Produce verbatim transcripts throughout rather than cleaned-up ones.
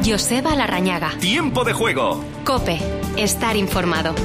Joseba Larrañaga. Tiempo de juego. COPE. Estar informado.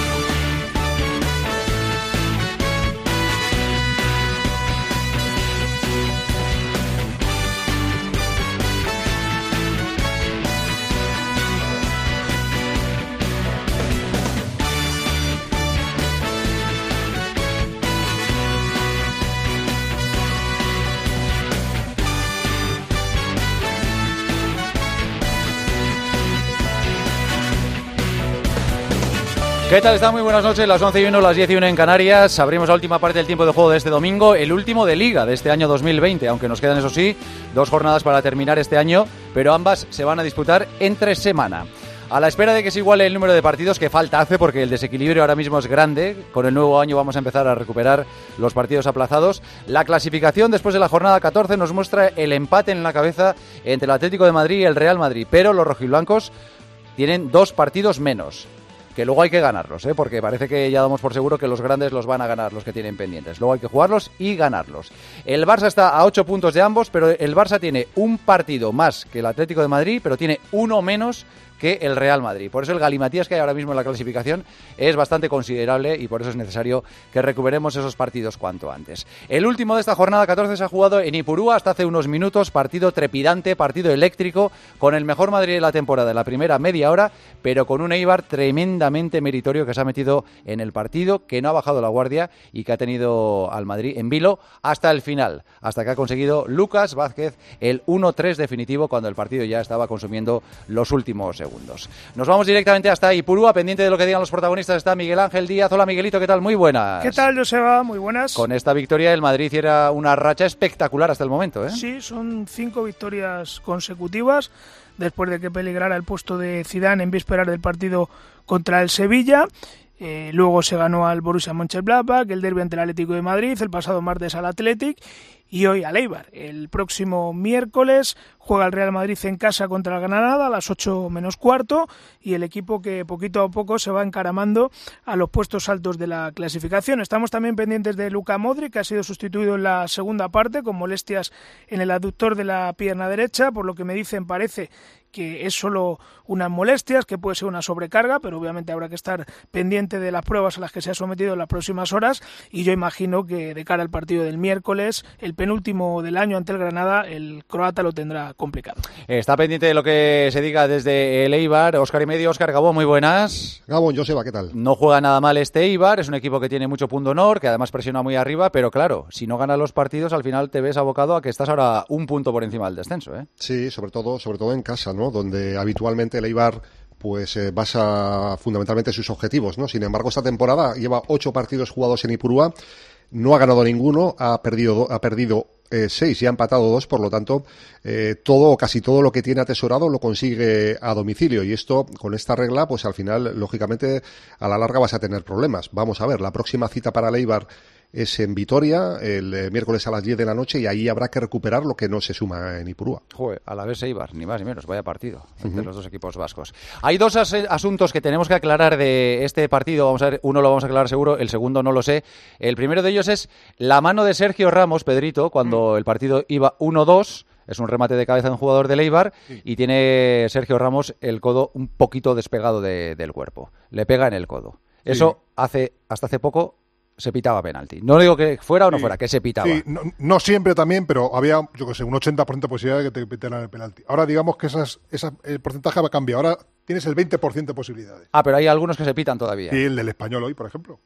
¿Qué tal? Están muy buenas noches, las once y uno, las diez y uno en Canarias. Abrimos la última parte del tiempo de juego de este domingo, el último de Liga de este año dos mil veinte, aunque nos quedan, eso sí, dos jornadas para terminar este año, pero ambas se van a disputar entre semana. A la espera de que se iguale el número de partidos, que falta hace porque el desequilibrio ahora mismo es grande, con el nuevo año vamos a empezar a recuperar los partidos aplazados. La clasificación después de la jornada catorce nos muestra el empate en la cabeza entre el Atlético de Madrid y el Real Madrid, pero los rojiblancos tienen dos partidos menos, que luego hay que ganarlos, ¿eh? Porque parece que ya damos por seguro que los grandes los van a ganar, los que tienen pendientes. Luego hay que jugarlos y ganarlos. El Barça está a ocho puntos de ambos, pero el Barça tiene un partido más que el Atlético de Madrid, pero tiene uno menos que el Real Madrid. Por eso el galimatías que hay ahora mismo en la clasificación es bastante considerable y por eso es necesario que recuperemos esos partidos cuanto antes. El último de esta jornada catorce se ha jugado en Ipurúa hasta hace unos minutos, partido trepidante, partido eléctrico, con el mejor Madrid de la temporada en la primera media hora, pero con un Eibar tremendamente meritorio que se ha metido en el partido, que no ha bajado la guardia y que ha tenido al Madrid en vilo hasta el final, hasta que ha conseguido Lucas Vázquez el uno tres definitivo cuando el partido ya estaba consumiendo los últimos segundos. Segundos. Nos vamos directamente hasta Ipurúa, pendiente de lo que digan los protagonistas está Miguel Ángel Díaz. Hola Miguelito, ¿qué tal? Muy buenas. ¿Qué tal, Joseba? Muy buenas. Con esta victoria el Madrid era una racha espectacular hasta el momento, ¿eh? Sí, son cinco victorias consecutivas después de que peligrara el puesto de Zidane en vísperas del partido contra el Sevilla. Eh, luego se ganó al Borussia Mönchengladbach, el derbi ante el Atlético de Madrid, el pasado martes al Athletic y hoy al Eibar. El próximo miércoles juega el Real Madrid en casa contra el Granada a las ocho menos cuarto y el equipo que poquito a poco se va encaramando a los puestos altos de la clasificación. Estamos también pendientes de Luka Modric, que ha sido sustituido en la segunda parte con molestias en el aductor de la pierna derecha, por lo que me dicen parece que es solo unas molestias, que puede ser una sobrecarga, pero obviamente habrá que estar pendiente de las pruebas a las que se ha sometido en las próximas horas y yo imagino que de cara al partido del miércoles, el penúltimo del año ante el Granada, el croata lo tendrá complicado. Está pendiente de lo que se diga desde el Eibar. Óscar y medio. Óscar, Gabón, muy buenas. Gabón, Joseba, ¿qué tal? No juega nada mal este Eibar, es un equipo que tiene mucho punto honor, que además presiona muy arriba, pero claro, si no gana los partidos, al final te ves abocado a que estás ahora un punto por encima del descenso, ¿eh? Sí, sobre todo, sobre todo en casa, ¿no? Donde habitualmente el Eibar pues eh, basa fundamentalmente sus objetivos, ¿no? Sin embargo, esta temporada lleva ocho partidos jugados en Ipurúa, no ha ganado ninguno, ha perdido, ha perdido eh, seis y ha empatado dos, por lo tanto, eh, todo o casi todo lo que tiene atesorado lo consigue a domicilio y esto, con esta regla, pues al final, lógicamente, a la larga vas a tener problemas. Vamos a ver, la próxima cita para el Eibar es en Vitoria, el eh, miércoles a las diez de la noche y ahí habrá que recuperar lo que no se suma en Ipurúa. Joder, a la vez Eibar, ni más ni menos, vaya partido entre uh-huh. los dos equipos vascos. Hay dos as- asuntos que tenemos que aclarar de este partido, vamos a ver, uno lo vamos a aclarar seguro, el segundo no lo sé. El primero de ellos es la mano de Sergio Ramos, Pedrito, cuando uh-huh. el partido iba uno dos. Es un remate de cabeza de un jugador del Eibar sí. y tiene Sergio Ramos el codo un poquito despegado de, del cuerpo. Le pega en el codo. Eso sí. hace hasta hace poco se pitaba penalti. No digo que fuera o no sí, fuera, que se pitaba. Sí, no, no siempre también, pero había, yo que sé, un ochenta por ciento de posibilidad de que te pitaran el penalti. Ahora digamos que esas, esa, el porcentaje va a cambiar. Ahora tienes el veinte por ciento de posibilidades. Ah, pero hay algunos que se pitan todavía. Sí, el del Español hoy, por ejemplo.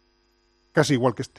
Casi igual que este.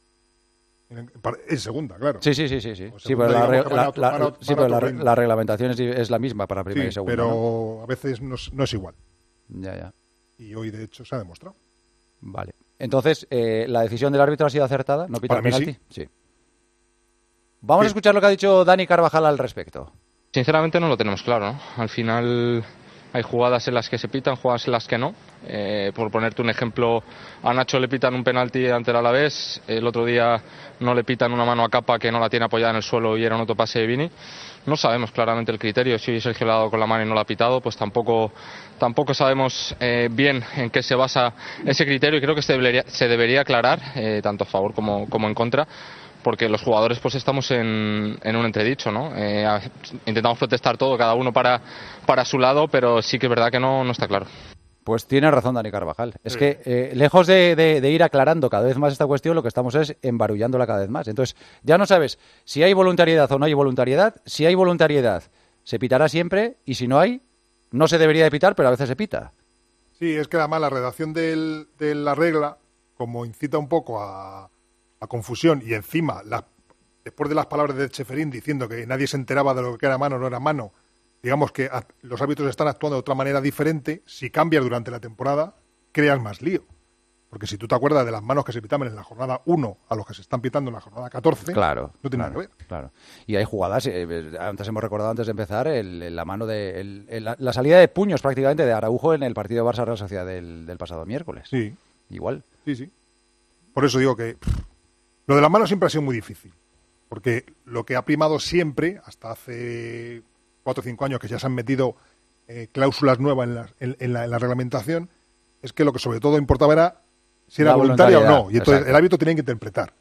En, en segunda, claro. Sí, sí, sí, sí. sí. sí, pero la, re, la, la, la, sí, pero la, la reglamentación es, es la misma para primera sí, y segunda. Pero ¿no? a veces no, no es igual. Ya, ya. Y hoy, de hecho, se ha demostrado. Vale. Entonces, eh, ¿la decisión del árbitro ha sido acertada? ¿No pitar penalti? Sí. sí. Vamos sí. a escuchar lo que ha dicho Dani Carvajal al respecto. Sinceramente no lo tenemos claro, ¿no? Al final hay jugadas en las que se pitan, jugadas en las que no. Eh, por ponerte un ejemplo, a Nacho le pitan un penalti ante el Alavés, el otro día no le pitan una mano a Capa que no la tiene apoyada en el suelo y era un autopase de Vini. No sabemos claramente el criterio, si Sergio le ha dado con la mano y no la ha pitado, pues tampoco, tampoco sabemos eh, bien en qué se basa ese criterio y creo que se debería, se debería aclarar, eh, tanto a favor como, como en contra, porque los jugadores pues estamos en, en un entredicho, ¿no? Eh, intentamos protestar todo, cada uno para, para su lado, pero sí que es verdad que no, no está claro. Pues tiene razón Dani Carvajal. Es que eh, lejos de, de, de ir aclarando cada vez más esta cuestión, lo que estamos es embarullándola cada vez más. Entonces, ya no sabes si hay voluntariedad o no hay voluntariedad. Si hay voluntariedad, se pitará siempre, y si no hay, no se debería de pitar, pero a veces se pita. Sí, es que además la redacción del, de la regla, como incita un poco a, a confusión, y encima, la, después de las palabras de Ceferín diciendo que nadie se enteraba de lo que era mano o no era mano, digamos que a, los árbitros están actuando de otra manera diferente. Si cambias durante la temporada, creas más lío. Porque si tú te acuerdas de las manos que se pitaban en la jornada uno a los que se están pitando en la jornada catorce, claro, no tiene claro, nada que ver. Claro. Y hay jugadas, eh, antes hemos recordado antes de empezar, el, el, la mano de el, el, la, la salida de puños prácticamente de Araujo en el partido de Barça-Real Sociedad del, del pasado miércoles. Sí. Igual. Sí, sí. Por eso digo que pff, lo de las manos siempre ha sido muy difícil. Porque lo que ha primado siempre, hasta hace cuatro o cinco años que ya se han metido eh, cláusulas nuevas en la, en, en, la, en la reglamentación, es que lo que sobre todo importaba era si era voluntaria o no. Y entonces exacto, el árbitro tenía que interpretar.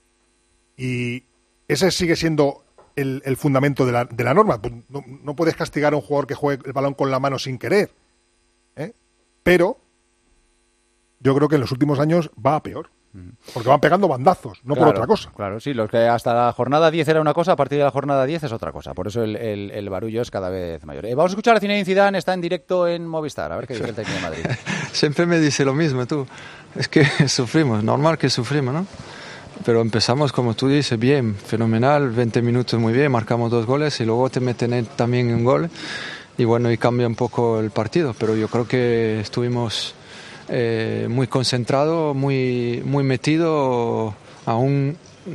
Y ese sigue siendo el, el fundamento de la, de la norma. Pues no, no puedes castigar a un jugador que juegue el balón con la mano sin querer. ¿eh? Pero yo creo que en los últimos años va a peor. Porque van pegando bandazos, no claro, por otra cosa. Claro, sí, los que hasta la jornada diez era una cosa, a partir de la jornada diez es otra cosa. Por eso el, el, el barullo es cada vez mayor. Eh, vamos a escuchar a Zinedine Zidane, está en directo en Movistar. A ver qué dice el técnico de Madrid. Siempre me dice lo mismo, tú. Es que sufrimos, normal que sufrimos, ¿no? Pero empezamos, como tú dices, bien, fenomenal, veinte minutos muy bien, marcamos dos goles y luego te meten también un gol. Y bueno, y cambia un poco el partido. Pero yo creo que estuvimos... Eh, muy concentrado, muy, muy metido, aún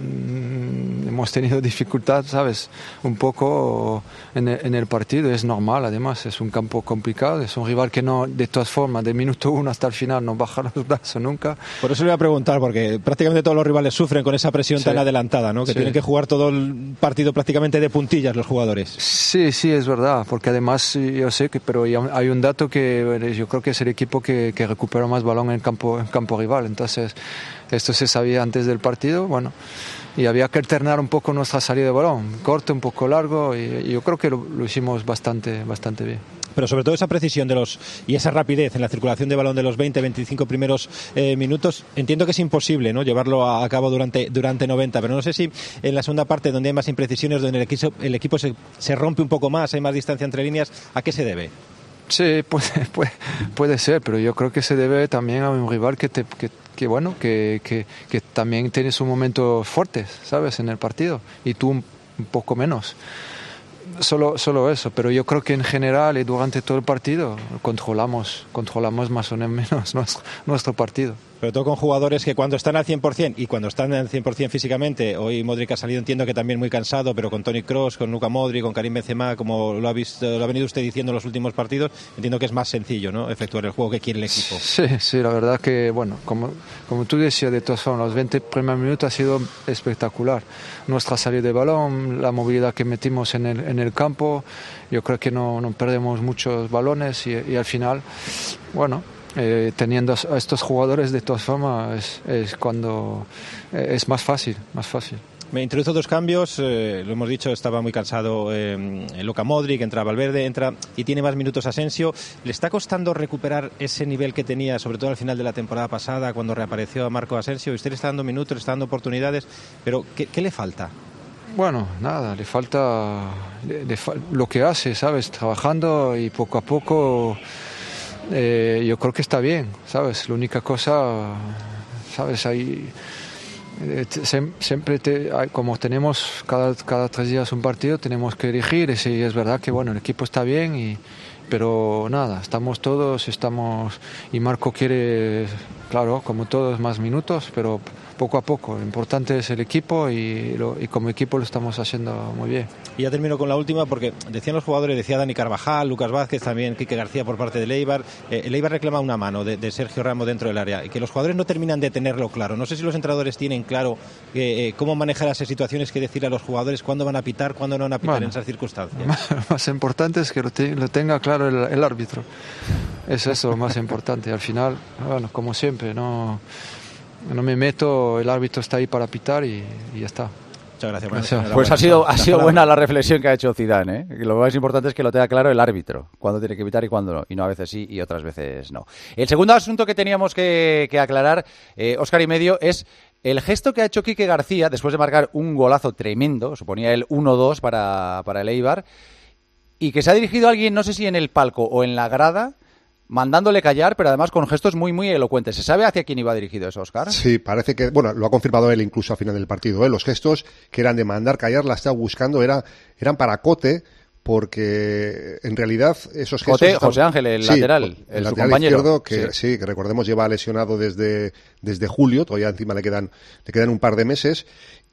mmm, hemos tenido dificultad, ¿sabes? Un poco en el, en el partido, es normal, además, es un campo complicado, es un rival que no, de todas formas, de minuto uno hasta el final no baja los brazos nunca. Por eso le voy a preguntar, porque prácticamente todos los rivales sufren con esa presión sí. tan adelantada, ¿no? Que sí. tienen que jugar todo el partido prácticamente de puntillas los jugadores. Sí, sí, es verdad, porque además yo sé que, pero hay un dato que yo creo que es el equipo que, que recupera más balón en campo, en campo rival, entonces esto se sabía antes del partido, bueno, y había que alternar un poco nuestra salida de balón, corto, un poco largo, y, y yo creo que lo, lo hicimos bastante, bastante bien. Pero sobre todo esa precisión de los y esa rapidez en la circulación de balón de los veinte veinticinco primeros eh, minutos, entiendo que es imposible, ¿no?, llevarlo a, a cabo durante durante noventa, pero no sé si en la segunda parte, donde hay más imprecisiones, donde el equipo, el equipo se, se rompe un poco más, hay más distancia entre líneas, ¿a qué se debe? Sí, puede, puede, puede ser, pero yo creo que se debe también a un rival que, te, que, que bueno, que, que, que también tiene sus momentos fuertes, ¿sabes?, en el partido, y tú un, un poco menos. Solo, solo eso, pero yo creo que en general y durante todo el partido controlamos, controlamos más o menos nuestro, nuestro partido. Sobre todo con jugadores que cuando están al cien por ciento y cuando están al cien por ciento físicamente, hoy Modric ha salido, entiendo que también muy cansado, pero con Toni Kroos, con Luka Modric, con Karim Benzema, como lo ha visto, lo ha venido usted diciendo en los últimos partidos, entiendo que es más sencillo, ¿no?, efectuar el juego que quiere el equipo. Sí, sí, la verdad que, bueno, como, como tú decías, de todas formas, los veinte primeros minutos ha sido espectacular. Nuestra salida de balón, la movilidad que metimos en el, en el campo, yo creo que no, no perdemos muchos balones y, y al final, bueno, Eh, teniendo a estos jugadores de todas formas es, es cuando eh, es más fácil, más fácil. Me introdujo dos cambios, eh, lo hemos dicho, estaba muy cansado eh, Luka Modric, entra Valverde, entra y tiene más minutos Asensio. ¿Le está costando recuperar ese nivel que tenía, sobre todo al final de la temporada pasada, cuando reapareció a Marco Asensio? Usted le está dando minutos, le está dando oportunidades, pero ¿qué, qué le falta? Bueno, nada, le falta le, le, lo que hace, ¿sabes? Trabajando y poco a poco... Eh, yo creo que está bien, ¿sabes? La única cosa, ¿sabes? Hay, eh, se, siempre, te, hay, como tenemos cada, cada tres días un partido, tenemos que elegir. Y sí, es verdad que, bueno, el equipo está bien, y, pero nada, estamos todos, estamos... Y Marco quiere, claro, como todos, más minutos, pero poco a poco. Lo importante es el equipo y, lo, y como equipo lo estamos haciendo muy bien. Y ya termino con la última, porque decían los jugadores, decía Dani Carvajal, Lucas Vázquez, también Quique García por parte de Eibar. Eh, el Eibar reclama una mano de, de Sergio Ramos dentro del área, y que los jugadores no terminan de tenerlo claro. No sé si los entrenadores tienen claro eh, eh, cómo manejar esas situaciones, que decir a los jugadores cuándo van a pitar, cuándo no van a pitar, bueno, en esas circunstancias. Lo más importante es que lo, te, lo tenga claro el, el árbitro. Es eso lo más importante. Al final, bueno, como siempre, no... no me meto, el árbitro está ahí para pitar y, y ya está. Muchas gracias. Gracias. Pues ha sido, ha sido buena la reflexión que ha hecho Zidane, ¿eh? Lo más importante es que lo tenga claro el árbitro, cuándo tiene que evitar y cuándo no. Y no, a veces sí y otras veces no. El segundo asunto que teníamos que, que aclarar, eh, Óscar y medio, es el gesto que ha hecho Quique García después de marcar un golazo tremendo, suponía el uno dos para, para el Eibar, y que se ha dirigido a alguien, no sé si en el palco o en la grada, mandándole callar, pero además con gestos muy, muy elocuentes. ¿Se sabe hacia quién iba dirigido eso, Óscar? Sí, parece que, bueno, lo ha confirmado él incluso al final del partido, ¿eh? Los gestos que eran de mandar callar, la estaba buscando, era, eran para Cote, porque en realidad esos gestos... Cote, están... José Ángel, el sí, lateral, el, el lateral su compañero. izquierdo, que sí. sí, que recordemos lleva lesionado desde, desde julio, todavía encima le quedan, le quedan un par de meses.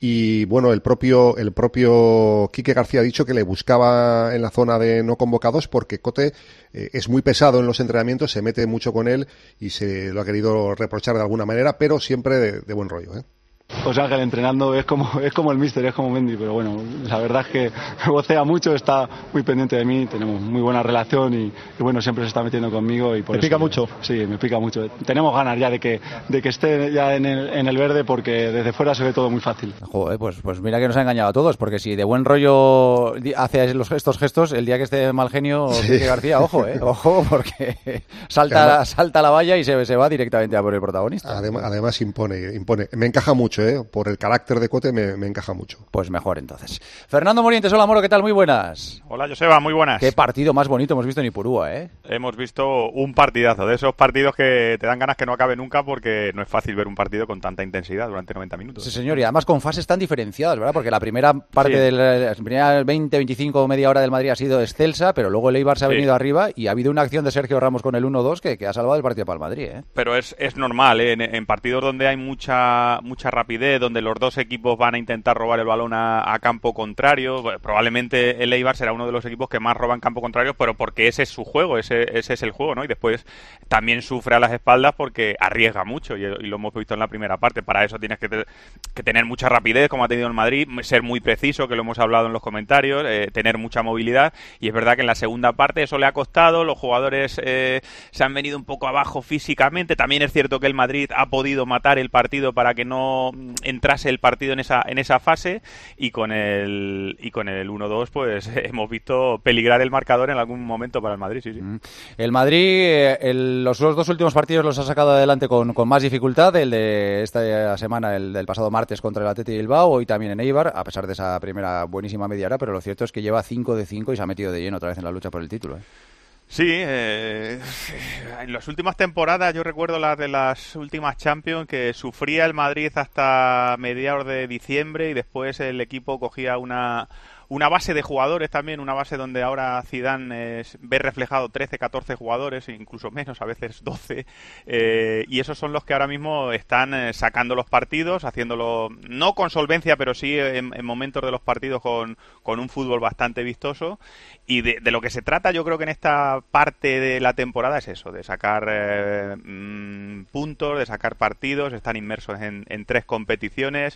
Y bueno, el propio el propio Quique García ha dicho que le buscaba en la zona de no convocados porque Cote eh, es muy pesado en los entrenamientos, se mete mucho con él y se lo ha querido reprochar de alguna manera, pero siempre de, de buen rollo, ¿eh? José Ángel entrenando es como es como el míster, es como Mendy, pero bueno, la verdad es que me vocea mucho, está muy pendiente de mí, tenemos muy buena relación y, y bueno, siempre se está metiendo conmigo y por ¿Te eso, pica mucho? Sí, me pica mucho. Tenemos ganas ya de que de que esté ya en el, en el verde porque desde fuera se ve todo muy fácil. Joder, pues, pues mira que nos ha engañado a todos, porque si de buen rollo hace los, estos gestos, el día que esté mal genio Sí. Quique García, ojo, eh, ojo, porque salta, Además, salta la valla y se, se va directamente a por el protagonista. Además, además impone, impone. Me encaja mucho, ¿eh? Por el carácter de Cote me, me encaja mucho. Pues mejor entonces. Fernando Morientes, hola Moro, ¿qué tal? Muy buenas. Hola Joseba, muy buenas. Qué partido más bonito hemos visto en Ipurúa, ¿eh? Hemos visto un partidazo, de esos partidos que te dan ganas que no acabe nunca porque no es fácil ver un partido con tanta intensidad durante noventa minutos. Sí, señor, y además con fases tan diferenciadas, ¿verdad? Porque la primera parte Sí. de la primera veinte, veinticinco, media hora del Madrid ha sido excelsa, pero luego el Eibar se ha Sí. venido arriba y ha habido una acción de Sergio Ramos con el uno dos que, que ha salvado el partido para el Madrid, ¿eh? Pero es, es normal, ¿eh? en, en partidos donde hay mucha mucha rapidez, donde los dos equipos van a intentar robar el balón a, a campo contrario, probablemente el Eibar será uno de los equipos que más roban campo contrario, pero porque ese es su juego, ese, ese es el juego, ¿no? Y después también sufre a las espaldas porque arriesga mucho y, y lo hemos visto en la primera parte. Para eso tienes que, te, que tener mucha rapidez, como ha tenido el Madrid, ser muy preciso, que lo hemos hablado en los comentarios, eh, tener mucha movilidad, y es verdad que en la segunda parte eso le ha costado, los jugadores eh, se han venido un poco abajo físicamente. También es cierto que el Madrid ha podido matar el partido para que no entrase el partido en esa en esa fase, y con el y con el uno dos pues hemos visto peligrar el marcador en algún momento para el Madrid, sí, sí. El Madrid, eh, el, los dos últimos partidos los ha sacado adelante con, con más dificultad, el de esta semana, el del pasado martes contra el Athletic Bilbao, hoy también en Eibar, a pesar de esa primera buenísima media hora, pero lo cierto es que lleva cinco de cinco y se ha metido de lleno otra vez en la lucha por el título, ¿eh? Sí, eh, en las últimas temporadas yo recuerdo las de las últimas Champions que sufría el Madrid hasta mediados de diciembre y después el equipo cogía una una base de jugadores también, una base donde ahora Zidane eh, ve reflejado trece, catorce jugadores, incluso menos, a veces doce, eh, y esos son los que ahora mismo están eh, sacando los partidos, haciéndolo no con solvencia, pero sí en, en momentos de los partidos con, con un fútbol bastante vistoso. Y de, de lo que se trata, yo creo que en esta parte de la temporada es eso, de sacar eh, mmm, puntos, de sacar partidos. Están inmersos en, en tres competiciones.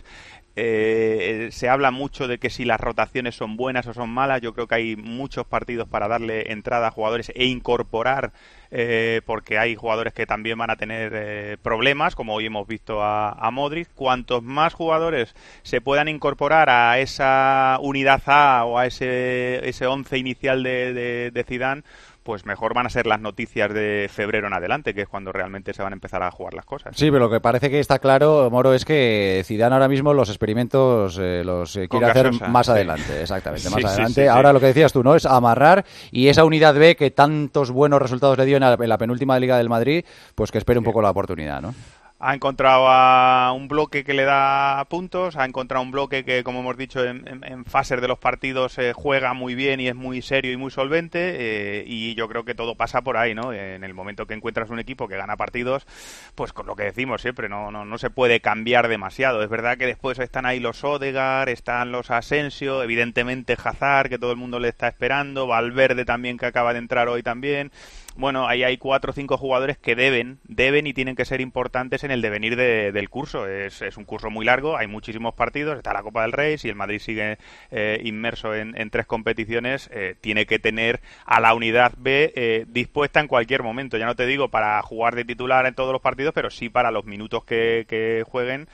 Eh, se habla mucho de que si las rotaciones son buenas o son malas. Yo creo que hay muchos partidos para darle entrada a jugadores e incorporar, eh, porque hay jugadores que también van a tener eh, problemas, como hoy hemos visto a, a Modric. Cuantos más jugadores se puedan incorporar a esa unidad A o a ese ese once inicial de, de, de Zidane, pues mejor van a ser las noticias de febrero en adelante, que es cuando realmente se van a empezar a jugar las cosas. Sí, pero lo que parece que está claro, Moro, es que Zidane ahora mismo los experimentos eh, los eh, quiere hacer más sí. adelante, exactamente, más sí, adelante. Sí, sí, ahora sí. lo que decías tú, ¿no? Es amarrar, y esa unidad B que tantos buenos resultados le dio en la, en la penúltima Liga del Madrid, pues que espere un poco la oportunidad, ¿no? Ha encontrado a un bloque que le da puntos, ha encontrado un bloque que, como hemos dicho, en, en, en fases de los partidos eh, juega muy bien y es muy serio y muy solvente, eh, y yo creo que todo pasa por ahí, ¿no? En el momento que encuentras un equipo que gana partidos, pues con lo que decimos siempre, no, no, no se puede cambiar demasiado. Es verdad que después están ahí los Odegaard, están los Asensio, evidentemente Hazard, que todo el mundo le está esperando, Valverde también, que acaba de entrar hoy también. bueno, ahí hay cuatro o cinco jugadores que deben, deben y tienen que ser importantes en el devenir de, del curso. Es, es un curso muy largo, hay muchísimos partidos, está la Copa del Rey, si el Madrid sigue eh, inmerso en, en tres competiciones, eh, tiene que tener a la unidad B eh, dispuesta en cualquier momento. Ya no te digo para jugar de titular en todos los partidos, pero sí para los minutos que, que jueguen,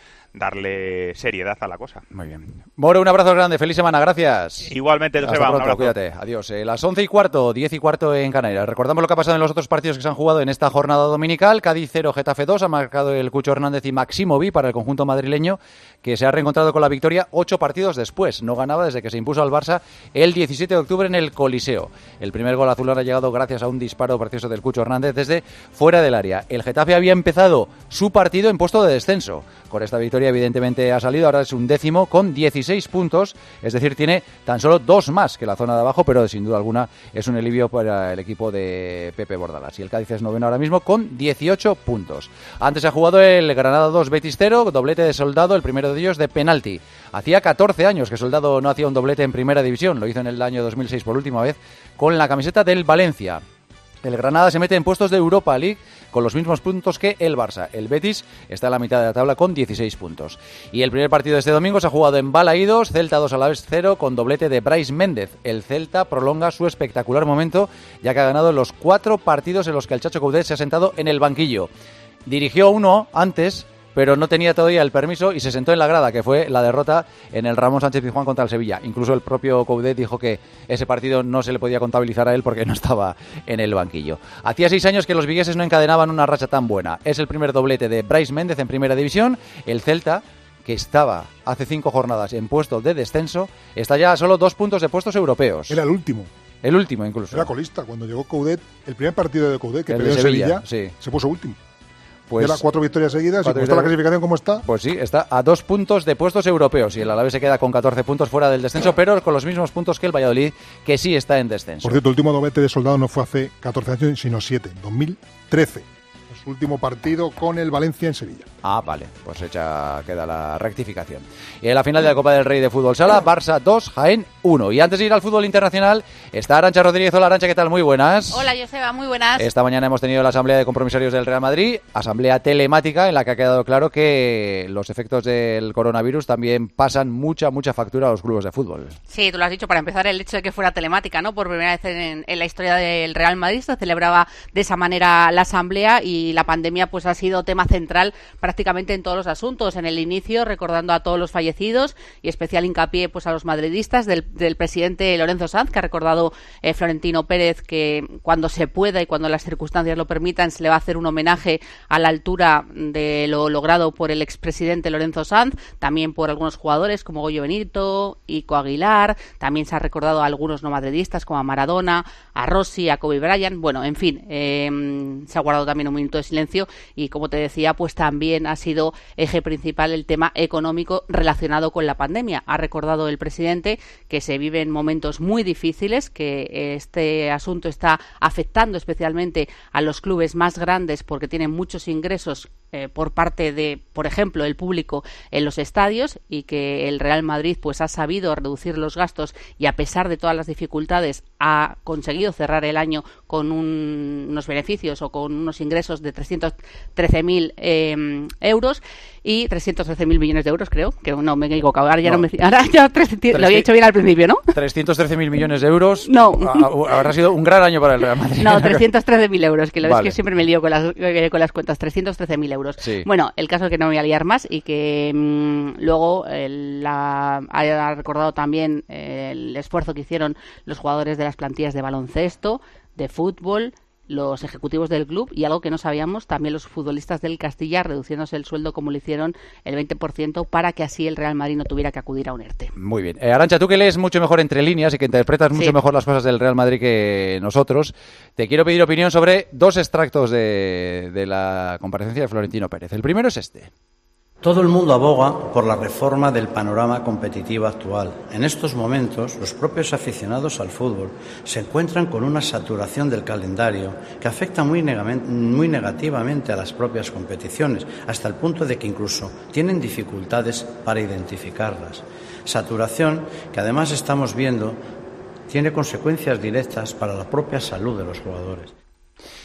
darle seriedad a la cosa. Muy bien. Moro, un abrazo grande, feliz semana, gracias. Igualmente, Hasta pronto, cuídate, adiós. Eh, las once y cuarto, diez y cuarto en Canarias. Recordamos lo que ha pasado en los otros partidos que se han jugado en esta jornada dominical. Cádiz cero, Getafe dos, ha marcado el Cucho Hernández y Maximovi para el conjunto madrileño, que se ha reencontrado con la victoria ocho partidos después. No ganaba desde que se impuso al Barça el diecisiete de octubre en el Coliseo. El primer gol azulón ha llegado gracias a un disparo precioso del Cucho Hernández desde fuera del área. El Getafe había empezado su partido en puesto de descenso. Con esta victoria evidentemente ha salido, ahora es un décimo con dieciséis puntos, es decir, tiene tan solo dos más que la zona de abajo, pero sin duda alguna es un alivio para el equipo de Pepe Bordalas. Y el Cádiz es noveno ahora mismo con dieciocho puntos. Antes ha jugado el Granada dos, Betis cero, doblete de Soldado, el primero de ellos de penalti. Hacía catorce años que Soldado no hacía un doblete en primera división, lo hizo en el año dos mil seis por última vez con la camiseta del Valencia. El Granada se mete en puestos de Europa League con los mismos puntos que el Barça. El Betis está en la mitad de la tabla con dieciséis puntos. Y el primer partido de este domingo se ha jugado en Balaídos, Celta dos, Alavés cero, con doblete de Brais Méndez. El Celta prolonga su espectacular momento, ya que ha ganado los cuatro partidos en los que el Chacho Coudet se ha sentado en el banquillo. Dirigió uno antes, pero no tenía todavía el permiso y se sentó en la grada, que fue la derrota en el Ramón Sánchez Pizjuán contra el Sevilla. Incluso el propio Coudet dijo que ese partido no se le podía contabilizar a él porque no estaba en el banquillo. Hacía seis años que los vigueses no encadenaban una racha tan buena. Es el primer doblete de Brais Méndez en primera división. El Celta, que estaba hace cinco jornadas en puestos de descenso, está ya a solo dos puntos de puestos europeos. Era el último. El último incluso. Era colista. Cuando llegó Coudet, el primer partido de Coudet que el peleó de en Sevilla, Sevilla, sí. se puso último. Pues, Lleva cuatro victorias seguidas. cuatro ¿Y cómo está la clasificación? ¿Cómo está? Pues sí, está a dos puntos de puestos europeos. Y el Alavés se queda con catorce puntos fuera del descenso, pero con los mismos puntos que el Valladolid, que sí está en descenso. Por cierto, el último doblete de Soldado no fue hace catorce años, sino siete, dos mil trece. Su último partido con el Valencia en Sevilla. Ah, vale, pues hecha queda la rectificación. Y en la final de la Copa del Rey de Fútbol Sala, Barça dos, Jaén uno. Y antes de ir al fútbol internacional, está Arantxa Rodríguez. Hola, Arantxa, ¿qué tal? Muy buenas. Hola, Joseba, muy buenas. Esta mañana hemos tenido la asamblea de compromisarios del Real Madrid, asamblea telemática en la que ha quedado claro que los efectos del coronavirus también pasan mucha, mucha factura a los clubes de fútbol. Sí, tú lo has dicho, para empezar, el hecho de que fuera telemática, ¿no? Por primera vez en, en la historia del Real Madrid se celebraba de esa manera la asamblea y la pandemia pues ha sido tema central prácticamente en todos los asuntos. En el inicio, recordando a todos los fallecidos y especial hincapié pues a los madridistas del, del presidente Lorenzo Sanz, que ha recordado eh, Florentino Pérez que cuando se pueda y cuando las circunstancias lo permitan se le va a hacer un homenaje a la altura de lo logrado por el expresidente Lorenzo Sanz, también por algunos jugadores como Goyo Benito, Ico Aguilar, también se ha recordado a algunos no madridistas como a Maradona, a Rossi, a Kobe Bryant. Bueno, en fin, eh, se ha guardado también un minuto de silencio y, como te decía, pues también ha sido eje principal el tema económico relacionado con la pandemia. Ha recordado el presidente que se viven momentos muy difíciles, que este asunto está afectando especialmente a los clubes más grandes porque tienen muchos ingresos eh, por parte de, por ejemplo, el público en los estadios, y que el Real Madrid pues ha sabido reducir los gastos y, a pesar de todas las dificultades, ha conseguido cerrar el año con un, unos beneficios o con unos ingresos de trescientos trece mil eh, euros y trescientos trece mil millones de euros, creo, que no me he equivocado, ahora ya no, no me ahora ya trescientos, lo había dicho bien al principio, ¿no? trescientos trece mil millones de euros. No. Habrá sido un gran año para el Real Madrid. No, trescientos trece mil euros, que lo vale. Es que siempre me lío con las, con las cuentas, trescientos trece mil euros. Sí. Bueno, el caso es que no me voy a liar más y que mmm, luego eh, la, ha recordado también eh, el esfuerzo que hicieron los jugadores de las plantillas de baloncesto, de fútbol, los ejecutivos del club, y algo que no sabíamos, también los futbolistas del Castilla, reduciéndose el sueldo como lo hicieron el veinte por ciento para que así el Real Madrid no tuviera que acudir a un ERTE. Muy bien. Eh, Arantxa, tú que lees mucho mejor entre líneas y que interpretas mucho sí. mejor las cosas del Real Madrid que nosotros, te quiero pedir opinión sobre dos extractos de, de la comparecencia de Florentino Pérez. El primero es este. Todo el mundo aboga por la reforma del panorama competitivo actual. En estos momentos, los propios aficionados al fútbol se encuentran con una saturación del calendario que afecta muy, neg- muy negativamente a las propias competiciones, hasta el punto de que incluso tienen dificultades para identificarlas. Saturación que, además, estamos viendo tiene consecuencias directas para la propia salud de los jugadores.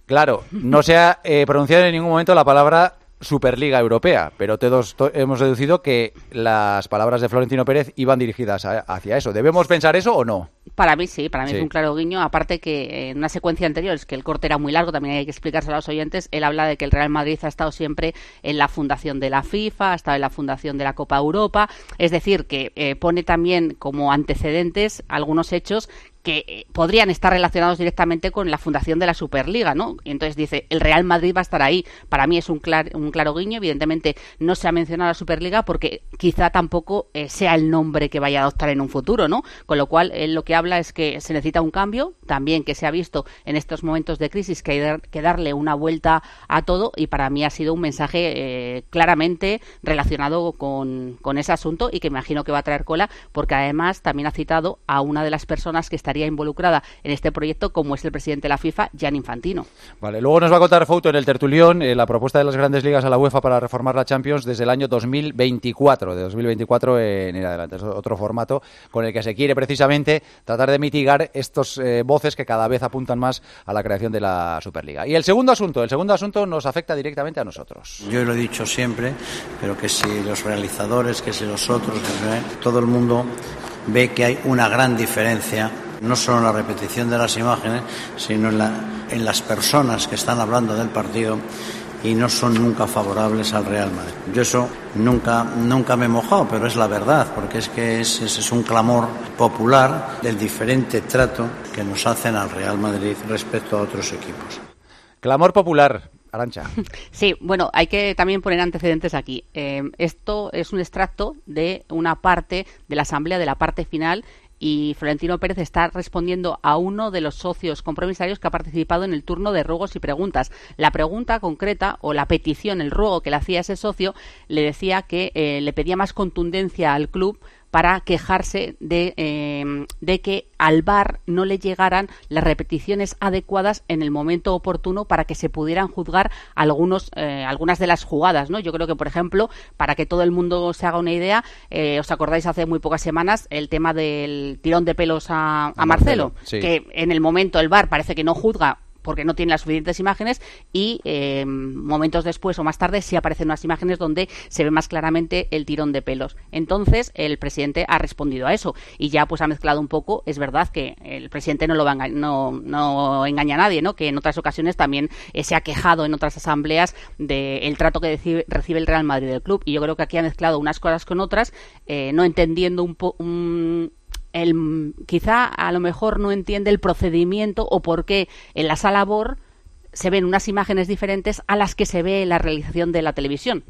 Claro, no se ha eh, pronunciado en ningún momento la palabra Superliga Europea, pero todos to- hemos deducido que las palabras de Florentino Pérez iban dirigidas a- hacia eso. ¿Debemos pensar eso o no? Para mí sí, para mí Sí. es un claro guiño, aparte que en una secuencia anterior, es que el corte era muy largo, también hay que explicárselo a los oyentes, él habla de que el Real Madrid ha estado siempre en la fundación de la FIFA, ha estado en la fundación de la Copa Europa, es decir, que eh, pone también como antecedentes algunos hechos que eh, podrían estar relacionados directamente con la fundación de la Superliga, ¿no? Y entonces dice, el Real Madrid va a estar ahí. Para mí es un, clar, un claro guiño, evidentemente no se ha mencionado la Superliga porque quizá tampoco eh, sea el nombre que vaya a adoptar en un futuro, ¿no? Con lo cual, él lo que habla es que se necesita un cambio, también que se ha visto en estos momentos de crisis que hay dar, que darle una vuelta a todo, y para mí ha sido un mensaje eh, claramente relacionado con, con ese asunto y que imagino que va a traer cola, porque además también ha citado a una de las personas que está estaría involucrada en este proyecto, como es el presidente de la FIFA, Gianni Infantino. Vale, luego nos va a contar Fouto en el tertulión eh, la propuesta de las grandes ligas a la UEFA para reformar la Champions desde el año dos mil veinticuatro, de dos mil veinticuatro en ir adelante. Es otro formato con el que se quiere precisamente tratar de mitigar estos eh, voces que cada vez apuntan más a la creación de la Superliga. Y el segundo asunto, el segundo asunto nos afecta directamente a nosotros. Yo lo he dicho siempre, pero que si los realizadores, que si los otros, que todo el mundo ve que hay una gran diferencia, no solo en la repetición de las imágenes, sino en, la, en las personas que están hablando del partido y no son nunca favorables al Real Madrid. Yo eso nunca, nunca me he mojado, pero es la verdad, porque es que es, es, es un clamor popular del diferente trato que nos hacen al Real Madrid respecto a otros equipos. Clamor popular. Arantxa. Sí, bueno, hay que también poner antecedentes aquí. Eh, esto es un extracto de una parte de la asamblea, de la parte final, y Florentino Pérez está respondiendo a uno de los socios compromisarios que ha participado en el turno de ruegos y preguntas. La pregunta concreta, o la petición, el ruego que le hacía ese socio, le decía que eh, le pedía más contundencia al club para quejarse de, eh, de que al V A R no le llegaran las repeticiones adecuadas en el momento oportuno para que se pudieran juzgar algunos, eh, algunas de las jugadas, ¿no? Yo creo que, por ejemplo, para que todo el mundo se haga una idea, eh, os acordáis hace muy pocas semanas el tema del tirón de pelos a, a, a Marcelo, Marcelo sí. Que en el momento el V A R parece que no juzga porque no tiene las suficientes imágenes, y eh, momentos después o más tarde sí aparecen unas imágenes donde se ve más claramente el tirón de pelos. Entonces el presidente ha respondido a eso y ya pues ha mezclado un poco. Es verdad que el presidente no lo va a enga- no, no engaña a nadie, ¿no? Que en otras ocasiones también eh, se ha quejado en otras asambleas del trato que recibe, recibe el Real Madrid del club, y yo creo que aquí ha mezclado unas cosas con otras, eh, no entendiendo un poco un El, quizá a lo mejor no entiende el procedimiento o por qué en la sala B O R se ven unas imágenes diferentes a las que se ve en la realización de la televisión.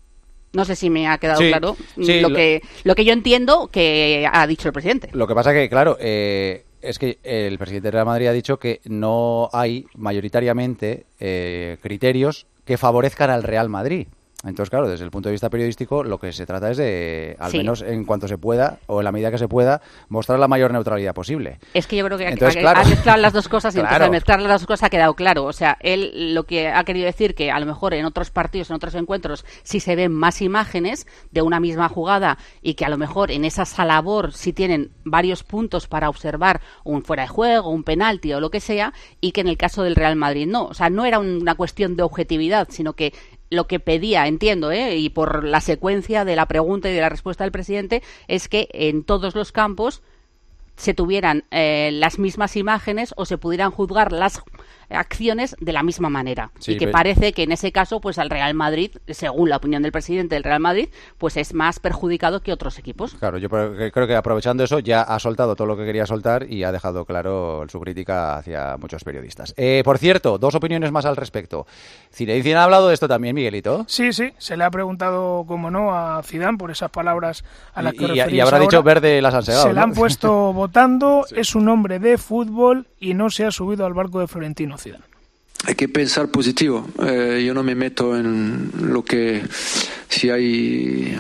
No sé si me ha quedado sí, claro sí, lo, lo... que, lo que yo entiendo que ha dicho el presidente. Lo que pasa que, claro, eh, es que el presidente de Real Madrid ha dicho que no hay mayoritariamente eh, criterios que favorezcan al Real Madrid. Entonces, claro, desde el punto de vista periodístico, lo que se trata es de, al sí. menos en cuanto se pueda, o en la medida que se pueda, mostrar la mayor neutralidad posible. Es que yo creo que entonces, ha, claro. ha mezclado las dos cosas, y claro. entonces al mezclar las dos cosas ha quedado claro. O sea, él lo que ha querido decir que a lo mejor en otros partidos, en otros encuentros, sí se ven más imágenes de una misma jugada, y que a lo mejor en esa sala B O R sí tienen varios puntos para observar un fuera de juego, un penalti o lo que sea, y que en el caso del Real Madrid no. O sea, no era una cuestión de objetividad, sino que lo que pedía, entiendo, ¿eh? y por la secuencia de la pregunta y de la respuesta del presidente, es que en todos los campos se tuvieran eh, las mismas imágenes o se pudieran juzgar las acciones de la misma manera. Sí, y que pero... parece que en ese caso, pues al Real Madrid, según la opinión del presidente del Real Madrid, pues es más perjudicado que otros equipos. Claro, yo creo que aprovechando eso ya ha soltado todo lo que quería soltar y ha dejado claro su crítica hacia muchos periodistas. Eh, por cierto, dos opiniones más al respecto. Zinedine ha hablado de esto también, Miguelito. Sí, sí, se le ha preguntado, como no, a Zidane por esas palabras a las que y, referías y habrá ahora. dicho verde las han segado, Se ¿no? le han puesto votando, sí. Es un hombre de fútbol y no se ha subido al barco de Florentino Zidane. Hay que pensar positivo. Eh, yo no me meto en lo que si hay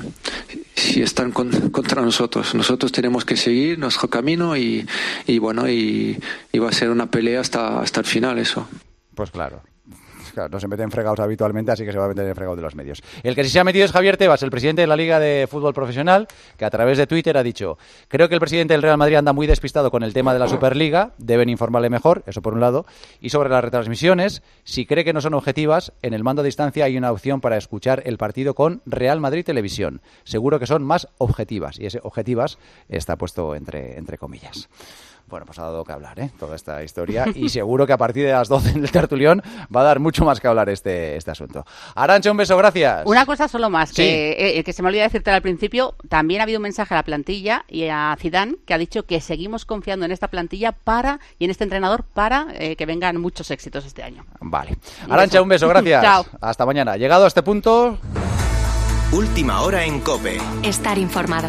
si están con, contra nosotros. Nosotros tenemos que seguir nuestro camino y, y bueno y, y va a ser una pelea hasta hasta el final eso. Pues claro. claro, no se meten fregados habitualmente, así que se va a meter en fregado de los medios. El que sí se ha metido es Javier Tebas, el presidente de la Liga de Fútbol Profesional, que a través de Twitter ha dicho: creo que el presidente del Real Madrid anda muy despistado con el tema de la Superliga, deben informarle mejor, eso por un lado, y sobre las retransmisiones, si cree que no son objetivas, en el mando a distancia hay una opción para escuchar el partido con Real Madrid Televisión. Seguro que son más objetivas, y ese objetivas está puesto entre, entre comillas. Bueno, pues ha dado que hablar, ¿eh? Toda esta historia, y seguro que a partir de las doce en el tertulión va a dar mucho más que hablar este, este asunto. Arantxa, un beso, gracias. Una cosa solo más, sí. que, eh, que se me olvidó decirte al principio, también ha habido un mensaje a la plantilla y a Zidane, que ha dicho que seguimos confiando en esta plantilla para y en este entrenador para eh, que vengan muchos éxitos este año. Vale. Arantxa, un beso, gracias. Chao. Hasta mañana. Llegado a este punto... Última hora en COPE. Estar informado.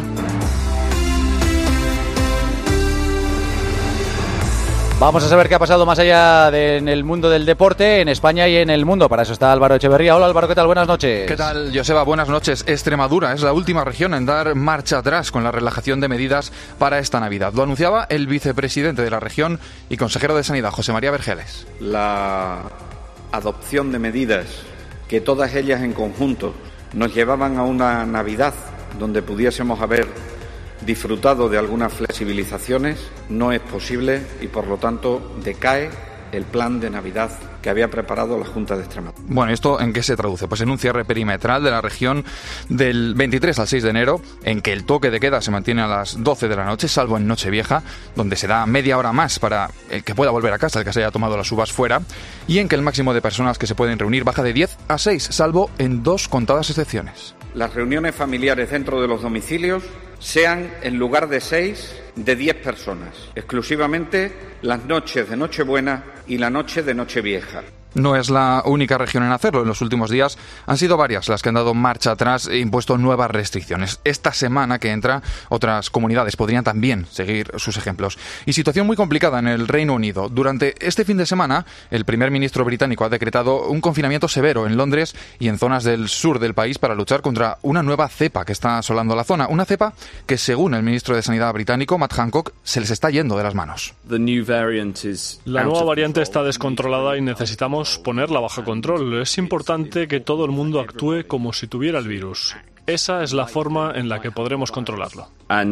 Vamos a saber qué ha pasado más allá de, en el mundo del deporte, en España y en el mundo. Para eso está Álvaro Echeverría. Hola Álvaro, ¿qué tal? Buenas noches. ¿Qué tal, Joseba? Buenas noches. Extremadura es la última región en dar marcha atrás con la relajación de medidas para esta Navidad. Lo anunciaba el vicepresidente de la región y consejero de Sanidad, José María Vergeles. La adopción de medidas que todas ellas en conjunto nos llevaban a una Navidad donde pudiésemos haber disfrutado de algunas flexibilizaciones no es posible y por lo tanto decae el plan de Navidad que había preparado la Junta de Extremadura. Bueno, ¿esto en qué se traduce? Pues en un cierre perimetral de la región del veintitrés al seis de enero, en que el toque de queda se mantiene a las doce de la noche, salvo en Nochevieja, donde se da media hora más para el que pueda volver a casa, el que se haya tomado las uvas fuera, y en que el máximo de personas que se pueden reunir baja de diez a seis, salvo en dos contadas excepciones. Las reuniones familiares dentro de los domicilios sean, en lugar de seis, de diez personas, exclusivamente las noches de Nochebuena y la noche de Nochevieja. No es la única región en hacerlo. En los últimos días han sido varias las que han dado marcha atrás e impuesto nuevas restricciones. Esta semana que entra, otras comunidades podrían también seguir sus ejemplos. Y situación muy complicada en el Reino Unido. Durante este fin de semana, el primer ministro británico ha decretado un confinamiento severo en Londres y en zonas del sur del país para luchar contra una nueva cepa que está asolando la zona. Una cepa que, según el ministro de Sanidad británico, Matt Hancock, se les está yendo de las manos. La nueva variante está descontrolada y necesitamos ponerla bajo control. Es importante que todo el mundo actúe como si tuviera el virus. Esa es la forma en la que podremos controlarlo.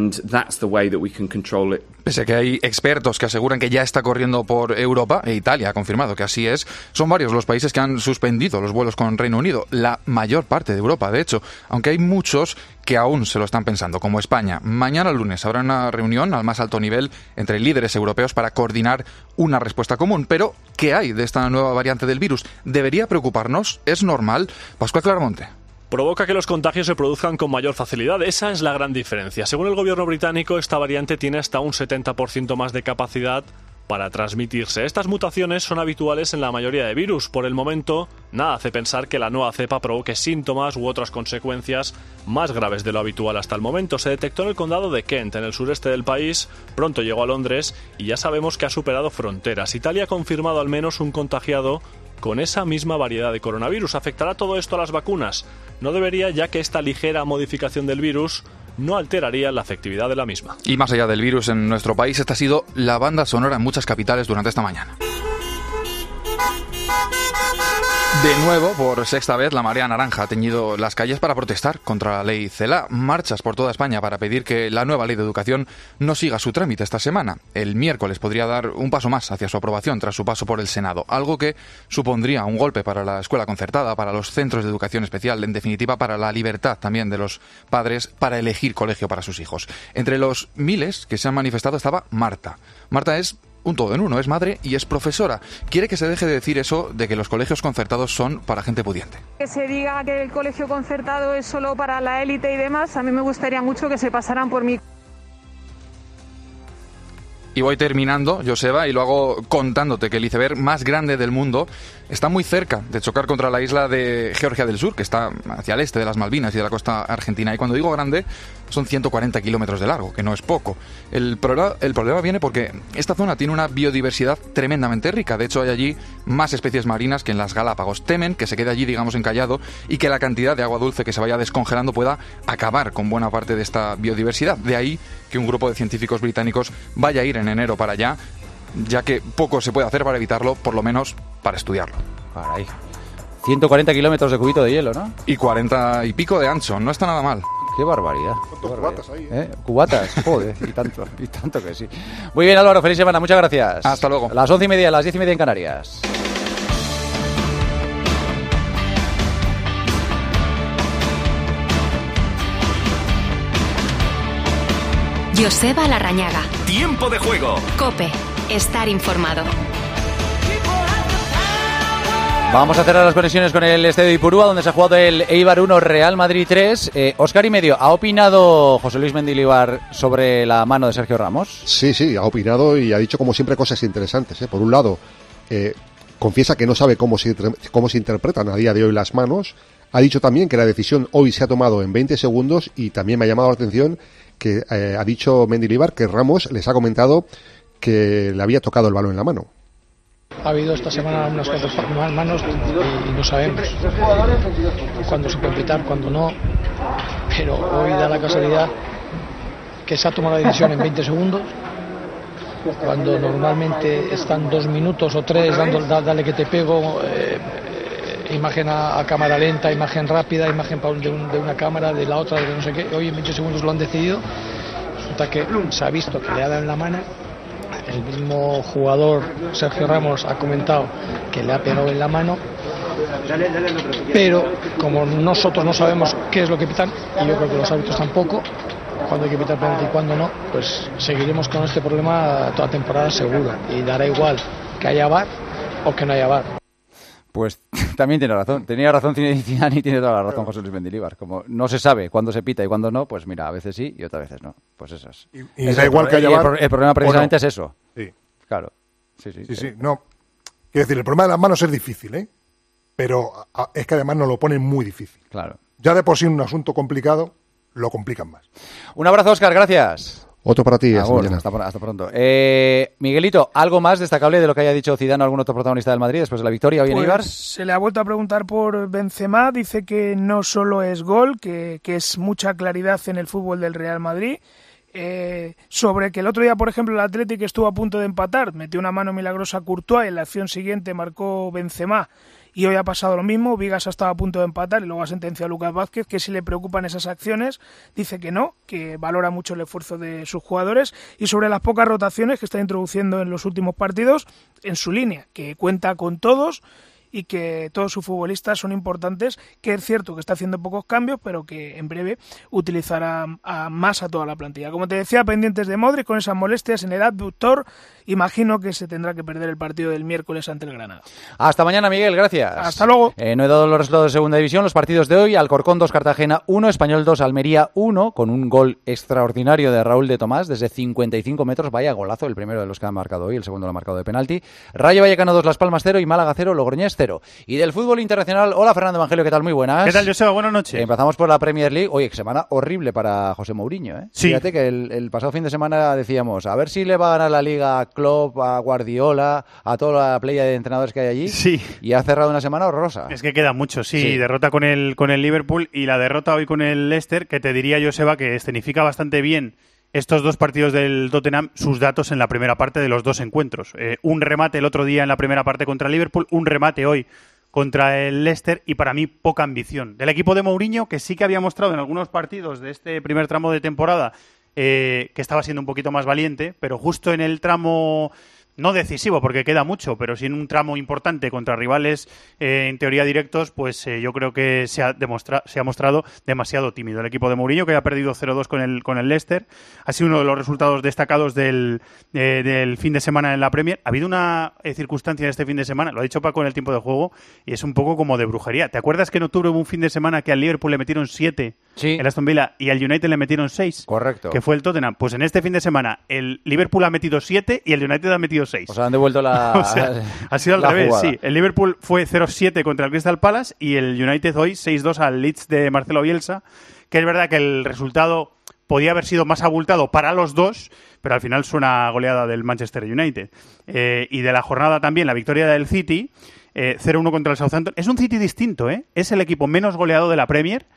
Pese a que hay expertos que aseguran que ya está corriendo por Europa, e Italia ha confirmado que así es, son varios los países que han suspendido los vuelos con Reino Unido, la mayor parte de Europa, de hecho, aunque hay muchos que aún se lo están pensando, como España. Mañana lunes habrá una reunión al más alto nivel entre líderes europeos para coordinar una respuesta común. Pero, ¿qué hay de esta nueva variante del virus? ¿Debería preocuparnos? ¿Es normal? Pascual Claramonte. Provoca que los contagios se produzcan con mayor facilidad. Esa es la gran diferencia. Según el gobierno británico, esta variante tiene hasta un setenta por ciento más de capacidad para transmitirse. Estas mutaciones son habituales en la mayoría de virus. Por el momento, nada hace pensar que la nueva cepa provoque síntomas u otras consecuencias más graves de lo habitual hasta el momento. Se detectó en el condado de Kent, en el sureste del país, pronto llegó a Londres y ya sabemos que ha superado fronteras. Italia ha confirmado al menos un contagiado con esa misma variedad de coronavirus. ¿Afectará todo esto a las vacunas? No debería, ya que esta ligera modificación del virus no alteraría la efectividad de la misma. Y más allá del virus en nuestro país, esta ha sido la banda sonora en muchas capitales durante esta mañana. De nuevo, por sexta vez, la marea naranja ha teñido las calles para protestar contra la ley CELA. Marchas por toda España para pedir que la nueva ley de educación no siga su trámite esta semana. El miércoles podría dar un paso más hacia su aprobación tras su paso por el Senado, algo que supondría un golpe para la escuela concertada, para los centros de educación especial, en definitiva para la libertad también de los padres para elegir colegio para sus hijos. Entre los miles que se han manifestado estaba Marta. Marta es un todo en uno, es madre y es profesora. Quiere que se deje de decir eso de que los colegios concertados son para gente pudiente. Que se diga que el colegio concertado es solo para la élite y demás, a mí me gustaría mucho que se pasaran por mí. Y voy terminando, Joseba, y lo hago contándote que el iceberg más grande del mundo está muy cerca de chocar contra la isla de Georgia del Sur, que está hacia el este de las Malvinas y de la costa argentina. Y cuando digo grande, son ciento cuarenta kilómetros de largo, que no es poco. El problema, el problema viene porque esta zona tiene una biodiversidad tremendamente rica. De hecho, hay allí más especies marinas que en las Galápagos. Temen que se quede allí, digamos, encallado y que la cantidad de agua dulce que se vaya descongelando pueda acabar con buena parte de esta biodiversidad. De ahí que un grupo de científicos británicos vaya a ir en enero para allá, ya que poco se puede hacer para evitarlo, por lo menos para estudiarlo. Para ahí. ciento cuarenta kilómetros de cubito de hielo, ¿no? Y cuarenta y pico de ancho, no está nada mal. Qué barbaridad. ¿Cuántos cubatas ahí? ¿Eh? Cubatas, joder, y tanto, y tanto que sí. Muy bien, Álvaro, feliz semana, muchas gracias. Hasta luego. A las once y media, a las diez y media en Canarias. Joseba Larrañaga. Tiempo de juego. COPE. Estar informado. Vamos a cerrar las conexiones con el estadio de Ipurúa, donde se ha jugado el Eibar uno, Real Madrid tres. Eh, Óscar y medio, ¿ha opinado José Luis Mendilibar sobre la mano de Sergio Ramos? Sí, sí, ha opinado y ha dicho, como siempre, cosas interesantes. ¿eh? Por un lado, eh, confiesa que no sabe cómo se, cómo se interpretan a día de hoy las manos. Ha dicho también que la decisión hoy se ha tomado en veinte segundos y también me ha llamado la atención que eh, ha dicho Mendilibar que Ramos les ha comentado que le había tocado el balón en la mano. Ha habido esta semana unas cuantas manos y no sabemos cuándo se puede pitar, cuándo no, pero hoy da la casualidad que se ha tomado la decisión en veinte segundos, cuando normalmente están dos minutos o tres dando dale que te pego, eh, imagen a, a cámara lenta, imagen rápida, imagen de, un, de una cámara, de la otra, de no sé qué. Hoy en veinte segundos lo han decidido. Resulta que se ha visto que le ha dado en la mano. El mismo jugador, Sergio Ramos, ha comentado que le ha pegado en la mano, pero como nosotros no sabemos qué es lo que pitan, y yo creo que los árbitros tampoco, cuando hay que pitar penalti y cuando no, pues seguiremos con este problema toda temporada seguro, y dará igual que haya V A R o que no haya V A R. Pues también tiene razón. Tenía razón Zidane y tiene toda la razón José Luis Mendilibar. Como no se sabe cuándo se pita y cuándo no, pues mira, a veces sí y otras veces no. Pues eso es. Y, y da igual que haya V A R. El, el problema precisamente no. es eso. Sí. Claro. Sí, sí. Sí, sí. No. Quiero decir, el problema de las manos es difícil, ¿eh? Pero a, es que además nos lo ponen muy difícil. Claro. Ya de por sí un asunto complicado, lo complican más. Un abrazo, Óscar. Gracias. Otro para ti, ah, bueno, hasta, hasta pronto. Eh, Miguelito, ¿algo más destacable de lo que haya dicho Zidane o algún otro protagonista del Madrid después de la victoria hoy pues en Eibar? Se le ha vuelto a preguntar por Benzema, dice que no solo es gol, que, que es mucha claridad en el fútbol del Real Madrid. Eh, sobre que el otro día, por ejemplo, el Atlético estuvo a punto de empatar, metió una mano milagrosa a Courtois y en la acción siguiente marcó Benzema. Y hoy ha pasado lo mismo, Vigas ha estado a punto de empatar y luego ha sentenciado a Lucas Vázquez, que si le preocupan esas acciones, dice que no, que valora mucho el esfuerzo de sus jugadores, y sobre las pocas rotaciones que está introduciendo en los últimos partidos en su línea, que cuenta con todos y que todos sus futbolistas son importantes, que es cierto que está haciendo pocos cambios, pero que en breve utilizará a más a toda la plantilla. Como te decía, pendientes de Modric con esas molestias en el abductor, imagino que se tendrá que perder el partido del miércoles ante el Granada. Hasta mañana, Miguel, gracias. Hasta luego. Eh, no he dado los resultados de segunda división, los partidos de hoy: Alcorcón dos, Cartagena uno, Español dos, Almería uno, con un gol extraordinario de Raúl de Tomás desde cincuenta y cinco metros, vaya golazo, el primero de los que han marcado hoy, el segundo lo ha marcado de penalti. Rayo Vallecano dos, Las Palmas cero y Málaga cero, Logroñés cero. Y del fútbol internacional, hola Fernando Evangelio, ¿qué tal? Muy buenas. ¿Qué tal, Joseba? Buenas noches. Empezamos por la Premier League. Oye, que semana horrible para José Mourinho, ¿eh? Sí. Fíjate que el, el pasado fin de semana decíamos, a ver si le va a ganar la Liga a Klopp, a Guardiola, a toda la playa de entrenadores que hay allí. Sí. Y ha cerrado una semana horrorosa. Es que queda mucho, sí. Sí. Derrota con el, con el Liverpool y la derrota hoy con el Leicester, que te diría, Joseba, que escenifica bastante bien estos dos partidos del Tottenham, sus datos en la primera parte de los dos encuentros. Eh, un remate el otro día en la primera parte contra el Liverpool, un remate hoy contra el Leicester, y para mí poca ambición. Del equipo de Mourinho, que sí que había mostrado en algunos partidos de este primer tramo de temporada eh, que estaba siendo un poquito más valiente, pero justo en el tramo, no decisivo porque queda mucho, pero sí en un tramo importante contra rivales eh, en teoría directos, pues eh, yo creo que se ha, demostra- se ha mostrado demasiado tímido. El equipo de Mourinho, que ha perdido cero dos con el, con el Leicester, ha sido uno de los resultados destacados del, eh, del fin de semana en la Premier. Ha habido una eh, circunstancia en este fin de semana, lo ha dicho Paco en el tiempo de juego, y es un poco como de brujería. ¿Te acuerdas que en octubre hubo un fin de semana que al Liverpool le metieron siete, sí, el Aston Villa, y al United le metieron seis? Correcto. Que fue el Tottenham. Pues en este fin de semana el Liverpool ha metido siete y el United ha metido seis. O sea, han devuelto la O sea, ha sido al la revés, jugada. sí. El Liverpool fue cero siete contra el Crystal Palace y el United hoy seis dos al Leeds de Marcelo Bielsa, que es verdad que el resultado podía haber sido más abultado para los dos, pero al final es una goleada del Manchester United. Eh, y de la jornada también, la victoria del City, eh, cero uno contra el Southampton. Es un City distinto, ¿eh? Es el equipo menos goleado de la Premier.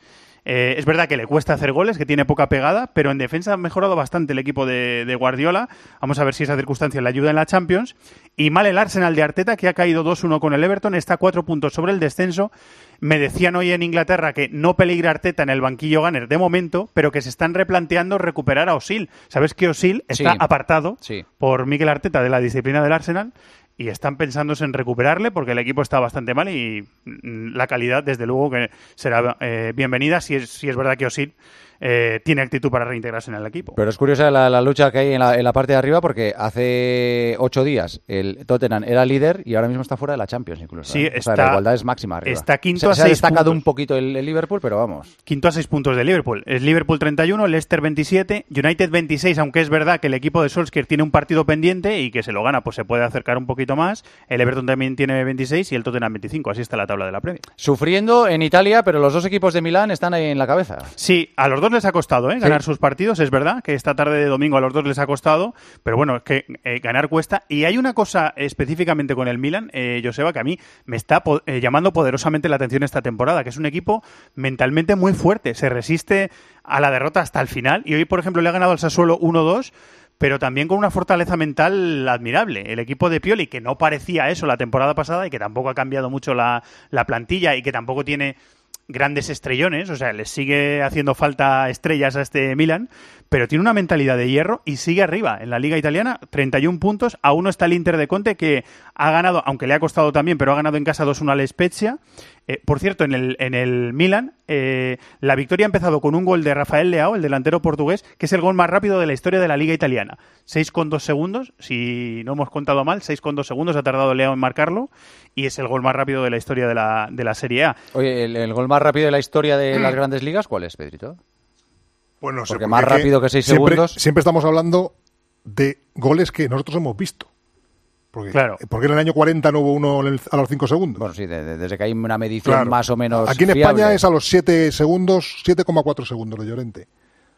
Eh, es verdad que le cuesta hacer goles, que tiene poca pegada, pero en defensa ha mejorado bastante el equipo de, de Guardiola. Vamos a ver si esa circunstancia le ayuda en la Champions. Y mal el Arsenal de Arteta, que ha caído dos uno con el Everton, está a cuatro puntos sobre el descenso. Me decían hoy en Inglaterra que no peligra Arteta en el banquillo Gunner de momento, pero que se están replanteando recuperar a Özil. ¿Sabes que Özil está Sí. apartado Sí. por Mikel Arteta de la disciplina del Arsenal? Y están pensándose en recuperarle porque el equipo está bastante mal y mm, la calidad, desde luego, que será eh, bienvenida si es, si es verdad que Özil eh, tiene actitud para reintegrarse en el equipo. Pero es curiosa la, la lucha que hay en la, en la parte de arriba porque hace ocho días el Tottenham era líder y ahora mismo está fuera de la Champions incluso. Sí, ¿eh? O está, sea, la igualdad es máxima arriba. Está quinto se, a se ha seis destacado puntos. un poquito el, el Liverpool, pero vamos. Quinto a seis puntos de Liverpool. Es Liverpool treinta y uno, Leicester veintisiete, United veintiséis, aunque es verdad que el equipo de Solskjaer tiene un partido pendiente y que se lo gana, pues se puede acercar un poquito más. El Everton también tiene veintiséis y el Tottenham veinticinco. Así está la tabla de la Premier. Sufriendo en Italia, pero los dos equipos de Milán están ahí en la cabeza. Sí, a los dos les ha costado ¿eh? ganar Sí. sus partidos. Es verdad que esta tarde de domingo a los dos les ha costado, pero bueno, es que eh, ganar cuesta. Y hay una cosa específicamente con el Milan, eh, Joseba, que a mí me está po- eh, llamando poderosamente la atención esta temporada, que es un equipo mentalmente muy fuerte. Se resiste a la derrota hasta el final. Y hoy, por ejemplo, le ha ganado al Sassuolo uno dos, pero también con una fortaleza mental admirable. El equipo de Pioli, que no parecía eso la temporada pasada y que tampoco ha cambiado mucho la, la plantilla y que tampoco tiene grandes estrellones, o sea, les sigue haciendo falta estrellas a este Milan, pero tiene una mentalidad de hierro y sigue arriba en la Liga Italiana, treinta y uno puntos, a uno está el Inter de Conte, que ha ganado, aunque le ha costado también, pero ha ganado en casa dos uno al Spezia. Eh, por cierto, en el, en el Milan, eh, la victoria ha empezado con un gol de Rafael Leao, el delantero portugués, que es el gol más rápido de la historia de la Liga Italiana. seis coma dos segundos, si no hemos contado mal, seis coma dos segundos ha tardado Leao en marcarlo, y es el gol más rápido de la historia de la, de la Serie A. Oye, el, el gol más rápido de la historia de las grandes ligas, ¿cuál es, Pedrito? Pues no sé, Porque más rápido que seis siempre, segundos. Siempre estamos hablando de goles que nosotros hemos visto. Porque, claro. porque en el año cuarenta no hubo uno en el- a los cinco segundos. Bueno, sí, de- de- desde que hay una medición Claro. más o menos Aquí en fiable. España es a los siete segundos, siete coma cuatro segundos de Llorente.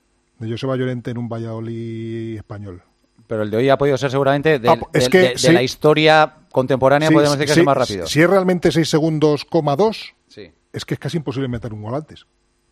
De Joseba Llorente en un Valladolid español. Pero el de hoy ha podido ser seguramente de, Ah, es de- que de- de sí. la historia contemporánea, Sí, podemos decir que sí, es el más rápido. Si es realmente seis segundos, coma dos, Sí. es que es casi imposible meter un gol antes.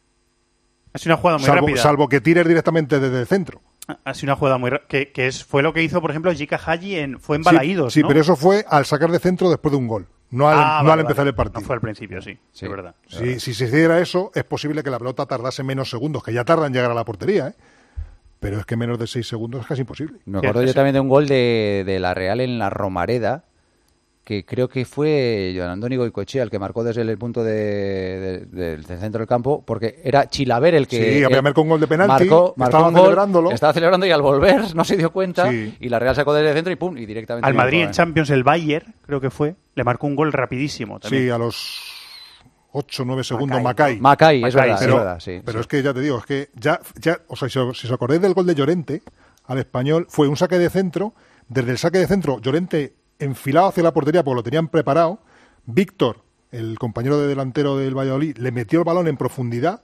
Ha sido una jugada muy salvo, rápida. salvo que tires directamente desde el centro. Ha sido una jugada muy ra- que, que es, fue lo que hizo, por ejemplo, Jika Haji en fue en Sí, Balaídos, sí, ¿no? pero eso fue al sacar de centro después de un gol, no al, Ah, no vale, al empezar vale. el partido. No fue al principio, sí, sí, es verdad. Si, si se hiciera eso, es posible que la pelota tardase menos segundos, que ya tarda en llegar a la portería, ¿eh? Pero es que menos de seis segundos es casi imposible. Me acuerdo yo también de un gol de, de la Real en la Romareda, que creo que fue Joan Andoni Goicoechea el que marcó desde el punto de, de- del centro del campo, porque era Chilaver el que Sí, había eh, marcado un gol de penalti, marcó, marcó estaba un gol, celebrándolo. estaba celebrando y al volver no se dio cuenta Sí. y la Real sacó desde el centro y pum, y directamente Al marcó, Madrid en ¿eh? Champions, el Bayern, creo que fue, le marcó un gol rapidísimo también. Sí, a los ocho o nueve segundos Macay, Macay. Macay, es verdad, pero, es verdad, sí, Pero sí. es que ya te digo, es que ya, ya o sea, si, os- si os acordáis del gol de Llorente al Español, fue un saque de centro, desde el saque de centro, Llorente enfilado hacia la portería porque lo tenían preparado, Víctor, el compañero de delantero del Valladolid, le metió el balón en profundidad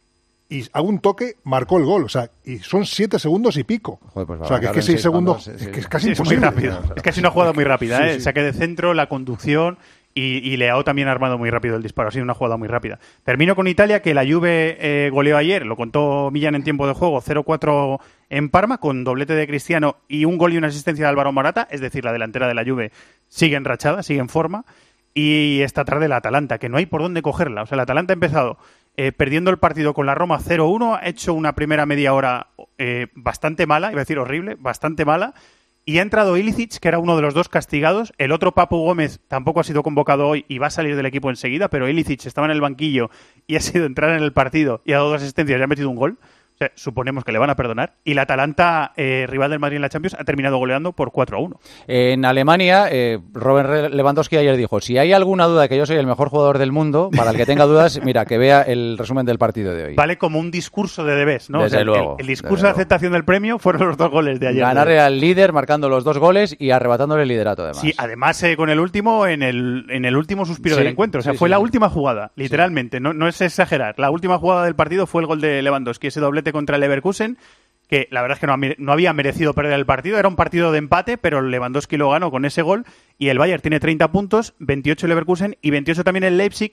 y a un toque marcó el gol, o sea, y son siete segundos y pico. Joder, pues o sea, que es marcarlo que en seis seis segundos, segundos, sí, es sí. que es casi Sí, es muy imposible. rápido. Es que ha sido una jugada muy rápida, Sí, ¿eh? sí. El saque de centro, la conducción y, y Leao también ha armado muy rápido el disparo. Ha sido una jugada muy rápida. Termino con Italia, que la Juve eh, goleó ayer, lo contó Millán en tiempo de juego, cero cuatro en Parma, con doblete de Cristiano y un gol y una asistencia de Álvaro Morata, es decir, la delantera de la Juve sigue enrachada, sigue en forma. Y esta tarde la Atalanta, que no hay por dónde cogerla. O sea, la Atalanta ha empezado eh, perdiendo el partido con la Roma cero uno, ha hecho una primera media hora eh, bastante mala, iba a decir horrible, bastante mala, y ha entrado Ilicic, que era uno de los dos castigados. El otro, Papu Gómez, tampoco ha sido convocado hoy y va a salir del equipo enseguida, pero Ilicic estaba en el banquillo y ha sido entrar en el partido y ha dado dos asistencias y ha metido un gol. O sea, suponemos que le van a perdonar. Y la Atalanta, eh, rival del Madrid en la Champions, ha terminado goleando por cuatro a uno. En Alemania, eh, Robert Lewandowski ayer dijo, si hay alguna duda de que yo soy el mejor jugador del mundo, para el que tenga dudas, mira, que vea el resumen del partido de hoy. Vale como un discurso de Debes, ¿no? Desde O sea, el- luego, El, el discurso desde de aceptación del premio fueron los dos goles de ayer. Ganarle al líder marcando los dos goles y arrebatándole el liderato además. Sí, además eh, con el último en el, en el último suspiro Sí, del encuentro. O sea, sí, fue sí, la sí. última jugada, literalmente. No, no es exagerar. La última jugada del partido fue el gol de Lewandowski, ese doblete contra el Leverkusen, que la verdad es que no, ha mere- no había merecido perder el partido. Era un partido de empate, pero Lewandowski lo ganó con ese gol. Y el Bayern tiene treinta puntos, veintiocho el Leverkusen y veintiocho también el Leipzig.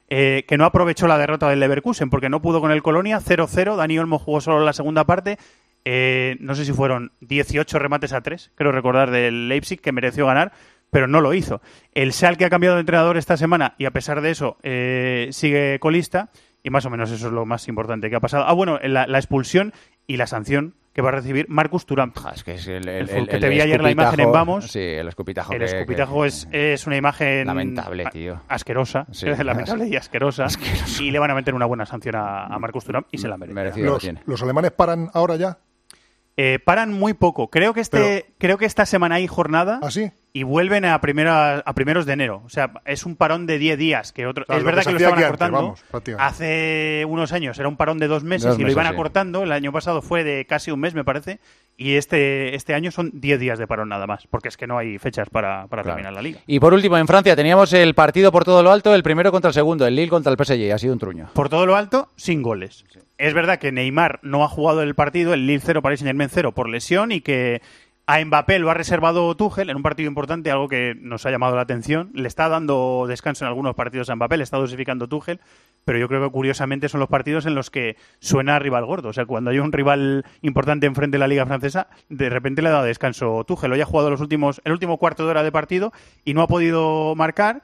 eh, que no aprovechó la derrota del Leverkusen porque no pudo con el Colonia, cero cero, Dani Olmo jugó solo la segunda parte, eh, no sé si fueron dieciocho remates a tres, creo recordar, del Leipzig, que mereció ganar, pero no lo hizo. El Schalke ha cambiado de entrenador esta semana y a pesar de eso eh, sigue colista, y más o menos eso es lo más importante que ha pasado. Ah, bueno, la, la expulsión y la sanción que va a recibir Marcus Thuram. Ah, es que es el, el, el, el, que el te vi ayer la imagen en Vamos. Sí, el escupitajo. El que, escupitajo que, es, es una imagen lamentable, tío. Asquerosa. Sí, lamentable y asquerosa. asqueroso. Y le van a meter una buena sanción a, a Marcus Thuram y se la merece. Merecido los, ¿Los alemanes paran ahora ya? Eh, paran muy poco. Creo que este, Pero, creo que esta semana hay jornada. ¿Ah, sí? Y vuelven a primera, a primeros de enero. O sea, es un parón de diez días. Que otro, claro, es verdad que, que lo estaban acortando. Antes, vamos, hace unos años era un parón de dos meses dos y meses, lo iban sí. acortando. El año pasado fue de casi un mes, me parece. Y este, este año son diez días de parón nada más. Porque es que no hay fechas para, para claro. terminar la liga. Y por último, en Francia teníamos el partido por todo lo alto, el primero contra el segundo, el Lille contra el P S G. Ha sido un truño. Por todo lo alto, sin goles. Sí. Es verdad que Neymar no ha jugado el partido, el Lille cero, Paris Saint-Germain cero, por lesión, y que a Mbappé lo ha reservado Tuchel en un partido importante, algo que nos ha llamado la atención. Le está dando descanso en algunos partidos a Mbappé, le está dosificando Tuchel, pero yo creo que curiosamente son los partidos en los que suena rival gordo. O sea, cuando hay un rival importante enfrente de la Liga Francesa, de repente le ha dado descanso Tuchel. Hoy ha jugado los últimos, el último cuarto de hora de partido y no ha podido marcar.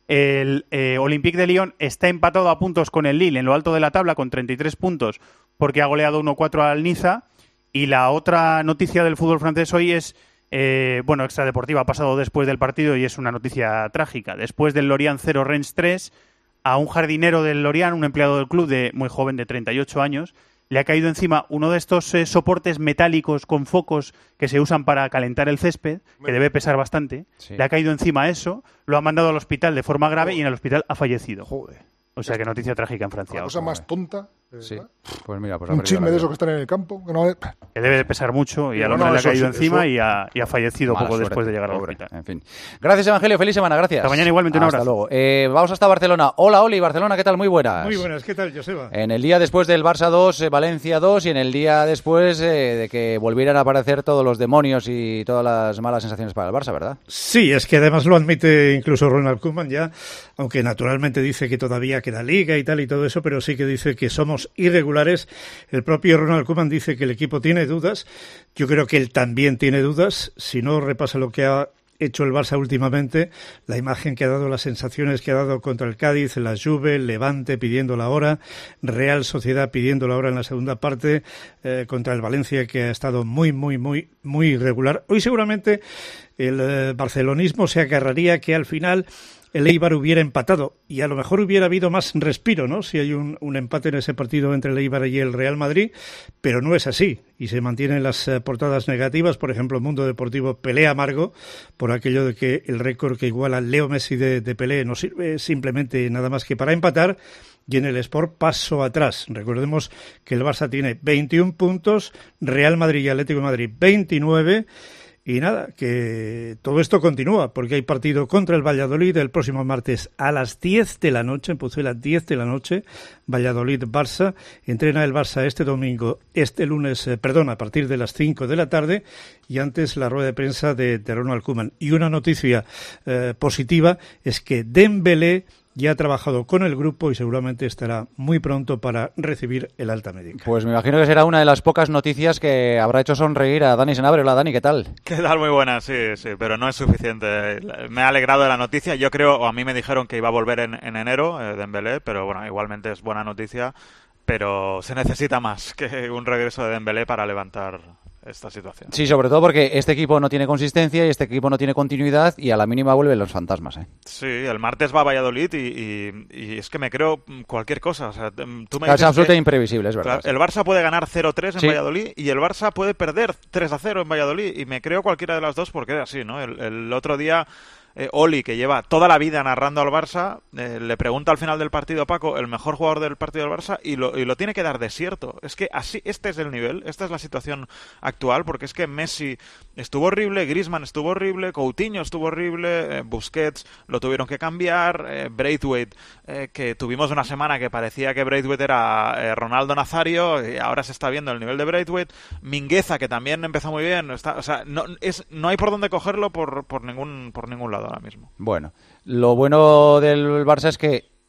El eh, Olympique de Lyon está empatado a puntos con el Lille en lo alto de la tabla con treinta y tres puntos porque ha goleado uno cuatro al Niza. Y la otra noticia del fútbol francés hoy es, eh, bueno, extradeportiva, ha pasado después del partido y es una noticia trágica. Después del Lorient cero, Rennes tres, a un jardinero del Lorient, un empleado del club de muy joven, de treinta y ocho años, le ha caído encima uno de estos eh, soportes metálicos con focos que se usan para calentar el césped, que debe pesar bastante. Sí. Le ha caído encima eso, lo ha mandado al hospital de forma grave y en el hospital ha fallecido. Joder. O sea, que noticia trágica en Francia. La cosa ojo, más eh. tonta. Eh, sí. Pues mira, pues un chisme de esos que están en el campo. Que, no es... que debe de pesar mucho y, y al hombre no, le ha caído eso, encima eso... y, ha, y ha fallecido Mala poco suerte, después de llegar al hospital. En fin. Gracias, Evangelio. Feliz semana. Gracias. Hasta mañana igualmente. Un hasta abrazo. Luego. Eh, vamos hasta Barcelona. Hola, Oli. Barcelona, ¿qué tal? Muy buenas. Muy buenas. ¿Qué tal, Joseba? En el día después del Barça dos, eh, Valencia dos y en el día después eh, de que volvieran a aparecer todos los demonios y todas las malas sensaciones para el Barça, ¿verdad? Sí, es que además lo admite incluso Ronald Koeman ya, aunque naturalmente dice que todavía queda liga y tal y todo eso, pero sí que dice que somos irregulares. El propio Ronald Koeman dice que el equipo tiene dudas. Yo creo que él también tiene dudas. Si no repasa lo que ha hecho el Barça últimamente, la imagen que ha dado, las sensaciones que ha dado contra el Cádiz, la Juve, Levante pidiendo la hora, Real Sociedad pidiendo la hora en la segunda parte, eh, contra el Valencia, que ha estado muy, muy, muy, muy irregular. Hoy seguramente el eh, barcelonismo se agarraría que al final el Eibar hubiera empatado y a lo mejor hubiera habido más respiro, ¿no? Si hay un, un empate en ese partido entre el Eibar y el Real Madrid, pero no es así y se mantienen las eh, portadas negativas. Por ejemplo, el Mundo Deportivo pelea amargo por aquello de que el récord que iguala Leo Messi de, de Pelé no sirve simplemente nada más que para empatar. Y en el Sport paso atrás. Recordemos que el Barça tiene veintiún puntos, Real Madrid y Atlético de Madrid veintinueve. Y nada, que todo esto continúa, porque hay partido contra el Valladolid el próximo martes a las diez de la noche, en Pucela, diez de la noche, Valladolid-Barça. Entrena el Barça este domingo, este lunes, eh, perdón, a partir de las cinco de la tarde, y antes la rueda de prensa de, de Ronald Koeman. Y una noticia eh, positiva es que Dembélé ya ha trabajado con el grupo y seguramente estará muy pronto para recibir el alta médica. Pues me imagino que será una de las pocas noticias que habrá hecho sonreír a Dani Senabre. Hola, Dani, ¿qué tal? ¿Qué tal? Muy buena, sí, sí, pero no es suficiente. Me ha alegrado de la noticia. Yo creo, o a mí me dijeron que iba a volver en, en enero, eh, Dembélé, pero bueno, igualmente es buena noticia, pero se necesita más que un regreso de Dembélé para levantar esta situación. Sí, sobre todo porque este equipo no tiene consistencia y este equipo no tiene continuidad y a la mínima vuelven los fantasmas, ¿eh? Sí, el martes va a Valladolid y, y, y es que me creo cualquier cosa. O sea, tú me es absolutamente imprevisible, es verdad. Claro, el Barça puede ganar cero tres en sí. Valladolid y el Barça puede perder tres a cero en Valladolid y me creo cualquiera de las dos porque es así, ¿no? El, el otro día... Eh, Oli, que lleva toda la vida narrando al Barça, eh, le pregunta al final del partido a Paco, el mejor jugador del partido del Barça, y lo, y lo tiene que dar desierto. Es que así, este es el nivel, esta es la situación actual, porque es que Messi estuvo horrible, Griezmann estuvo horrible, Coutinho estuvo horrible, eh, Busquets lo tuvieron que cambiar, eh, Braithwaite, eh, que tuvimos una semana que parecía que Braithwaite era eh, Ronaldo Nazario, y ahora se está viendo el nivel de Braithwaite, Mingueza, que también empezó muy bien, está, o sea, no, es, no hay por dónde cogerlo por, por, ningún, por ningún lado ahora mismo. Bueno, lo bueno del Barça es que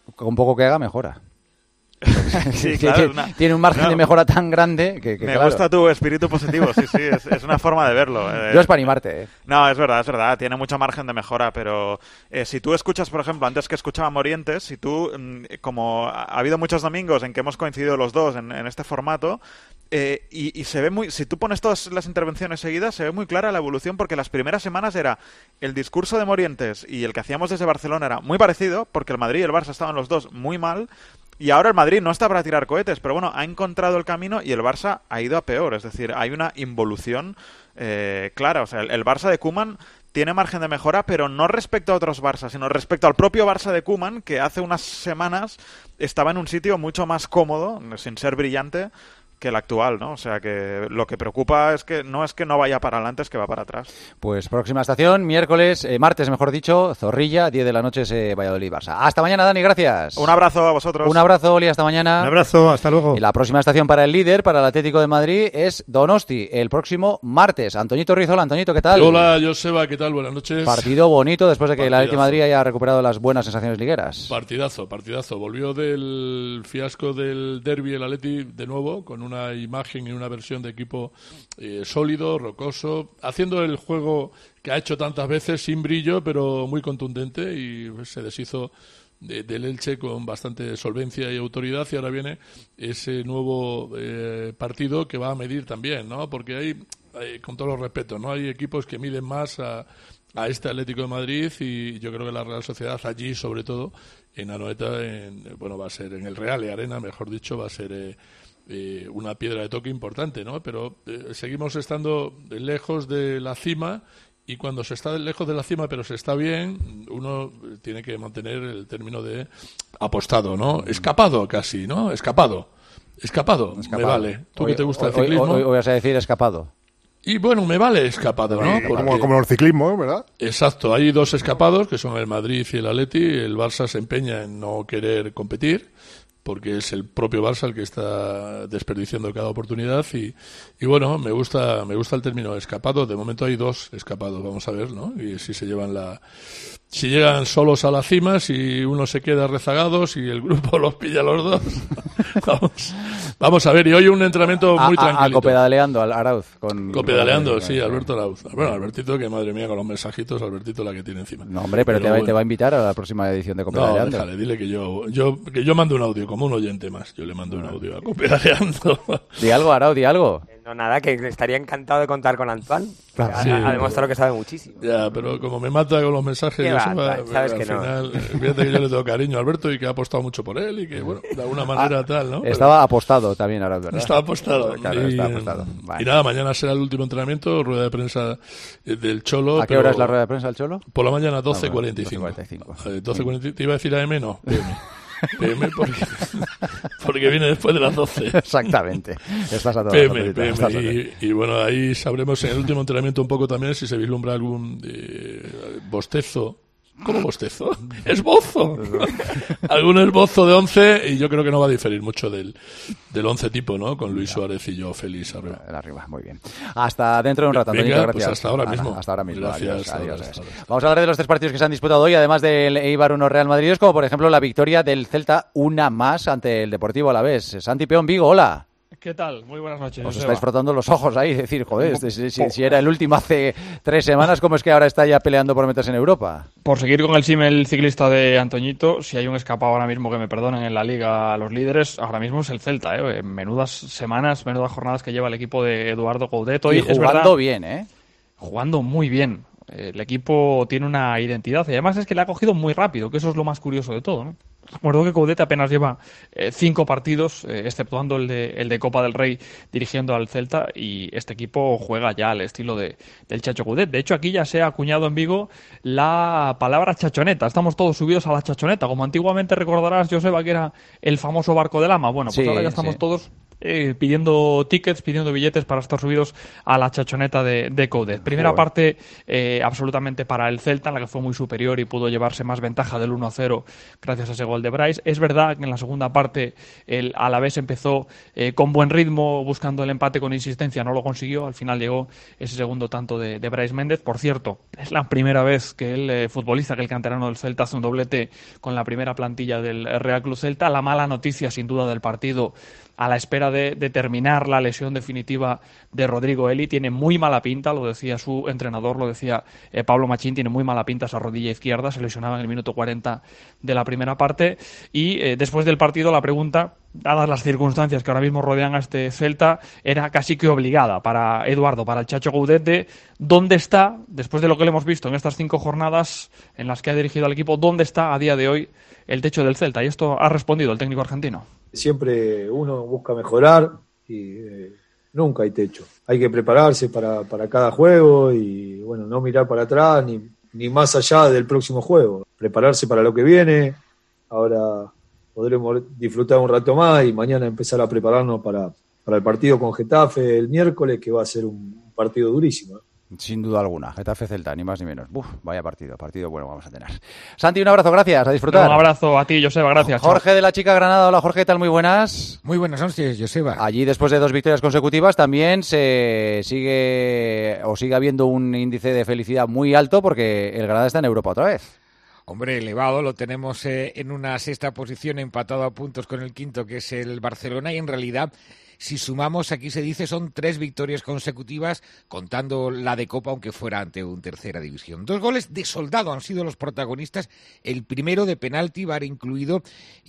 con poco que haga mejora. Sí, claro, tiene, una, tiene un margen no, de mejora tan grande que, que me claro. gusta tu espíritu positivo, sí, sí, es, es una forma de verlo. Eh, Yo es para animarte, ¿eh? No, es verdad, es verdad, tiene mucho margen de mejora, pero eh, si tú escuchas, por ejemplo, antes que escuchaba Morientes, si tú, como ha habido muchos domingos en que hemos coincidido los dos en, en este formato, eh, y, y se ve muy, si tú pones todas las intervenciones seguidas, se ve muy clara la evolución, porque las primeras semanas era el discurso de Morientes y el que hacíamos desde Barcelona era muy parecido, porque el Madrid y el Barça estaban los dos muy mal. Y ahora el Madrid no está para tirar cohetes, pero bueno, ha encontrado el camino y el Barça ha ido a peor. Es decir, hay una involución eh, clara. O sea, el, el Barça de Koeman tiene margen de mejora, pero no respecto a otros Barça, sino respecto al propio Barça de Koeman, que hace unas semanas estaba en un sitio mucho más cómodo, sin ser brillante, que el actual, ¿no? O sea, que lo que preocupa es que no es que no vaya para adelante, es que va para atrás. Pues próxima estación, miércoles, eh, martes mejor dicho, Zorrilla, diez de la noche, ese Valladolid-Barça. Hasta mañana, Dani, gracias. Un abrazo a vosotros. Un abrazo, Oli, hasta mañana. Un abrazo, hasta luego. Y la próxima estación para el líder, para el Atlético de Madrid, es Donosti, el próximo martes. Antoñito Rizola, Antoñito, ¿qué tal? Hola, Joseba, ¿qué tal? Buenas noches. Partido bonito después de que Partidazo. el Atlético de Madrid haya recuperado las buenas sensaciones ligueras. Partidazo, partidazo. Volvió del fiasco del derbi el Atleti de nuevo, con una imagen y una versión de equipo eh, sólido, rocoso, haciendo el juego que ha hecho tantas veces, sin brillo, pero muy contundente, y pues, se deshizo de, del Elche con bastante solvencia y autoridad, y ahora viene ese nuevo eh, partido que va a medir también, ¿no? Porque hay, hay, con todos los respetos, ¿no? Hay equipos que miden más a, a este Atlético de Madrid, y yo creo que la Real Sociedad allí, sobre todo, en Anoeta, en, bueno, va a ser en el Real y Arena, mejor dicho, va a ser... Eh, Eh, una piedra de toque importante, ¿no? Pero eh, seguimos estando lejos de la cima, y cuando se está lejos de la cima pero se está bien, uno tiene que mantener el término de apostado, ¿no? Escapado casi, ¿no? Escapado. Escapado, Escapado. me vale. Tú Hoy, que te gusta hoy, el ciclismo. Hoy, hoy, hoy vas a decir escapado. Y bueno, me vale escapado, ¿no? Porque... Como, como el ciclismo, ¿verdad? Exacto, hay dos escapados, que son el Madrid y el Atleti. El Barça se empeña en no querer competir, porque es el propio Barça el que está desperdiciando cada oportunidad, y, y bueno, me gusta me gusta el término escapado. De momento hay dos escapados, vamos a ver, ¿no? Y si se llevan la... Si llegan solos a la cima, si uno se queda rezagado, si el grupo los pilla a los dos. vamos, vamos a ver, y hoy un entrenamiento muy a, tranquilo. A copedaleando, al Arauz. Con, Copedaleando, con, sí, Alberto Arauz. Bueno, Albertito, que madre mía, con los mensajitos, Albertito la que tiene encima. No, hombre, pero, pero te, va, bueno. te va a invitar a la próxima edición de Copedaleando. No, déjale, dile que yo, yo, que yo mando un audio, como un oyente más. Yo le mando un audio a Copedaleando. Di algo, Arauz, di algo. No, nada, que estaría encantado de contar con Antoine. Claro, ha, sí, ha demostrado que sabe muchísimo. Ya, pero como me mata con los mensajes, yo va, se va, sabes al que final, no. Fíjate que yo le tengo cariño a Alberto y que ha apostado mucho por él y que, bueno, de alguna manera ah, tal, ¿no? Estaba pero... apostado también, Arauz, ¿verdad? Estaba apostado. Claro, y, estaba apostado. Vale. Y nada, mañana será el último entrenamiento, rueda de prensa del Cholo. ¿A qué hora es la rueda de prensa del Cholo? Por la mañana, doce cuarenta y cinco. doce cuarenta y cinco. ¿Te iba a decir A M? No, P M. P M porque, porque viene después de las doce. Exactamente. Estás a todas P M, las P M. Y, y bueno, ahí sabremos en el último entrenamiento un poco también si se vislumbra algún eh, bostezo. ¿Cómo bostezo? ¡Esbozo! Algún esbozo de once, y yo creo que no va a diferir mucho del, del once tipo, ¿no? Con Luis Suárez y yo, Félix arriba. arriba. Muy bien. Hasta dentro de un rato, Venga, gracias. Pues hasta ahora mismo. Hasta, hasta ahora mismo. Gracias. Adiós, hasta adiós, ahora, hasta adiós. ahora. Vamos a hablar de los tres partidos que se han disputado hoy, además del Eibar uno Real Madrid, como por ejemplo la victoria del Celta, una más ante el Deportivo Alavés. Santi Peón, Vigo, hola. ¿Qué tal? Muy buenas noches. Os estáis frotando los ojos ahí, decir, joder, este, si, si, si era el último hace tres semanas, ¿cómo es que ahora está ya peleando por meterse en Europa? Por seguir con el símil ciclista de Antoñito, si hay un escapado ahora mismo, que me perdonen, en la Liga a los líderes, ahora mismo es el Celta, ¿eh? Menudas semanas, menudas jornadas que lleva el equipo de Eduardo Coudet. Y jugando es verdad, bien, ¿eh? Jugando muy bien. El equipo tiene una identidad y además es que le ha cogido muy rápido, que eso es lo más curioso de todo, ¿no? Recuerdo que Coudet apenas lleva eh, cinco partidos, eh, exceptuando el de, el de Copa del Rey, dirigiendo al Celta, y este equipo juega ya al estilo de, del Chacho Coudet. De hecho, aquí ya se ha acuñado en Vigo la palabra chachoneta. Estamos todos subidos a la chachoneta, como antiguamente recordarás, Joseba, que era el famoso barco de lama. Bueno, pues sí, ahora ya estamos sí. todos eh, pidiendo tickets, pidiendo billetes para estar subidos a la chachoneta de, de Coudet. Primera Joder. parte eh, absolutamente para el Celta, en la que fue muy superior y pudo llevarse más ventaja del uno a cero gracias a ese gol de Bryce. Es verdad que en la segunda parte el Alavés empezó eh, con buen ritmo, buscando el empate con insistencia, no lo consiguió. Al final llegó ese segundo tanto de, de Bryce Méndez. Por cierto, es la primera vez que el eh, futbolista, que el canterano del Celta, hace un doblete con la primera plantilla del Real Club Celta. La mala noticia, sin duda, del partido, a la espera de, de terminar la lesión definitiva de Rodrigo Eli. Tiene muy mala pinta, lo decía su entrenador, lo decía eh, Pablo Machín, tiene muy mala pinta esa rodilla izquierda, se lesionaba en el minuto cuarenta de la primera parte. Y eh, después del partido la pregunta, dadas las circunstancias que ahora mismo rodean a este Celta, era casi que obligada para Eduardo, para el Chacho Coudet, de dónde está, después de lo que le hemos visto en estas cinco jornadas en las que ha dirigido al equipo, dónde está a día de hoy el techo del Celta. Y esto ha respondido el técnico argentino. Siempre uno busca mejorar y eh, nunca hay techo. Hay que prepararse para, para cada juego y bueno, no mirar para atrás ni, ni más allá del próximo juego. Prepararse para lo que viene. Ahora podremos disfrutar un rato más y mañana empezar a prepararnos para, para el partido con Getafe el miércoles, que va a ser un partido durísimo. Sin duda alguna. Getafe Celta, ni más ni menos. Uf, vaya partido, partido bueno vamos a tener. Santi, un abrazo, gracias, a disfrutar. Un abrazo a ti, Joseba, gracias. Jorge chao. De la Chica Granada, hola Jorge, ¿qué tal? Muy buenas. Muy buenas noches, Joseba. Allí, después de dos victorias consecutivas, también se sigue o sigue habiendo un índice de felicidad muy alto porque el Granada está en Europa otra vez. Hombre, elevado, lo tenemos eh, en una sexta posición, empatado a puntos con el quinto, que es el Barcelona, y en realidad, si sumamos, aquí se dice, son tres victorias consecutivas, contando la de Copa, aunque fuera ante un tercera división. Dos goles de Soldado han sido los protagonistas, el primero de penalti, V A R incluido,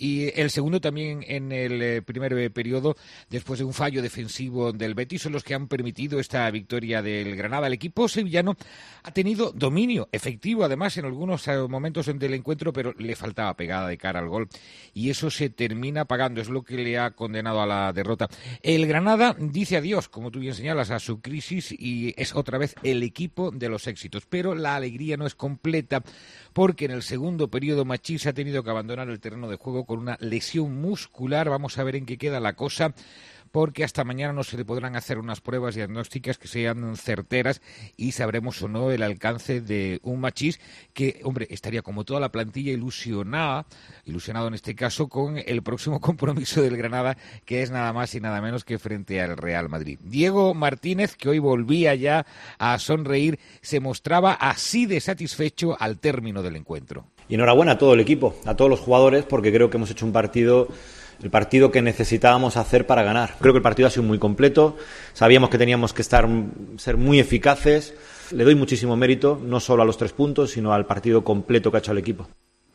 y el segundo también en el primer periodo, después de un fallo defensivo del Betis, son los que han permitido esta victoria del Granada. El equipo sevillano ha tenido dominio efectivo, además, en algunos momentos del encuentro, pero le faltaba pegada de cara al gol, y eso se termina pagando, es lo que le ha condenado a la derrota. El Granada dice adiós, como tú bien señalas, a su crisis y es otra vez el equipo de los éxitos. Pero la alegría no es completa porque en el segundo periodo Machís ha tenido que abandonar el terreno de juego con una lesión muscular. Vamos a ver en qué queda la cosa, porque hasta mañana no se le podrán hacer unas pruebas diagnósticas que sean certeras y sabremos o no el alcance de un Machís que, hombre, estaría como toda la plantilla ilusionada, ilusionado en este caso, con el próximo compromiso del Granada, que es nada más y nada menos que frente al Real Madrid. Diego Martínez, que hoy volvía ya a sonreír, se mostraba así de satisfecho al término del encuentro. Y enhorabuena a todo el equipo, a todos los jugadores, porque creo que hemos hecho un partido... el partido que necesitábamos hacer para ganar. Creo que el partido ha sido muy completo, sabíamos que teníamos que estar ser muy eficaces. Le doy muchísimo mérito, no solo a los tres puntos, sino al partido completo que ha hecho el equipo.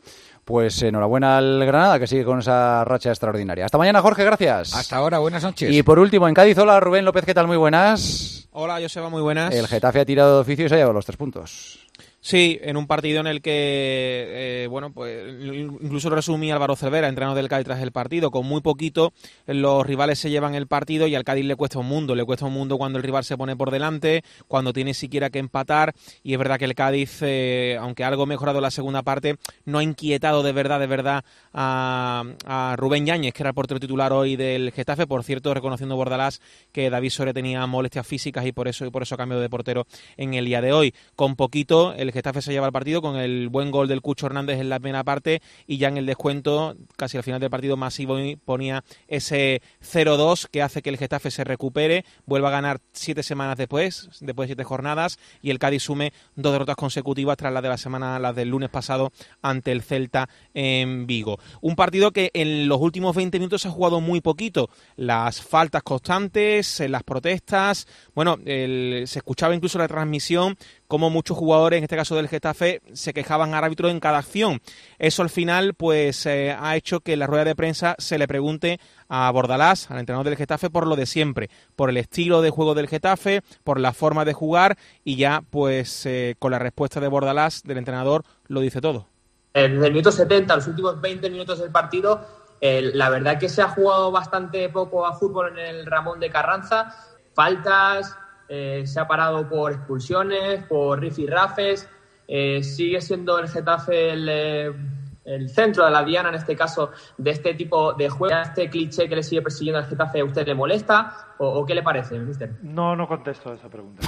Pues enhorabuena al Granada, que sigue con esa racha extraordinaria. Hasta mañana, Jorge, gracias. Hasta ahora, buenas noches. Y por último, en Cádiz, hola Rubén López, ¿qué tal? Muy buenas. Hola, Joseba, muy buenas. El Getafe ha tirado de oficio y se ha llevado los tres puntos. Sí, en un partido en el que, eh, bueno, pues incluso lo resumí Álvaro Cervera, entrenador del Cádiz tras el partido. Con muy poquito los rivales se llevan el partido y al Cádiz le cuesta un mundo. Le cuesta un mundo cuando el rival se pone por delante, cuando tiene siquiera que empatar. Y es verdad que el Cádiz, eh, aunque algo mejorado en la segunda parte, no ha inquietado de verdad, de verdad a, a Rubén Yáñez, que era el portero titular hoy del Getafe. Por cierto, reconociendo Bordalás que David Soria tenía molestias físicas y por eso, y por eso cambió de portero en el día de hoy. Con poquito, el Getafe se lleva el partido con el buen gol del Cucho Hernández en la primera parte y ya en el descuento, casi al final del partido, Masivo ponía ese cero dos que hace que el Getafe se recupere, vuelva a ganar siete semanas después, después de siete jornadas, y el Cádiz sume dos derrotas consecutivas tras las de la semana, las del lunes pasado ante el Celta en Vigo. Un partido que en los últimos veinte minutos se ha jugado muy poquito, las faltas constantes, las protestas, bueno, el, se escuchaba incluso la transmisión como muchos jugadores, en este caso del Getafe, se quejaban al árbitro en cada acción. Eso al final pues eh, ha hecho que en la rueda de prensa se le pregunte a Bordalás, al entrenador del Getafe, por lo de siempre, por el estilo de juego del Getafe, por la forma de jugar, y ya pues eh, con la respuesta de Bordalás, del entrenador, lo dice todo. Desde el minuto setenta, los últimos veinte minutos del partido, eh, la verdad que se ha jugado bastante poco a fútbol en el Ramón de Carranza, faltas... Eh, se ha parado por expulsiones, por rifirrafes, eh, sigue siendo el Getafe el, eh, el centro de la diana, en este caso, de este tipo de juego. ¿Este cliché que le sigue persiguiendo al Getafe a usted le molesta o, o qué le parece, mister? No, no contesto a esa pregunta.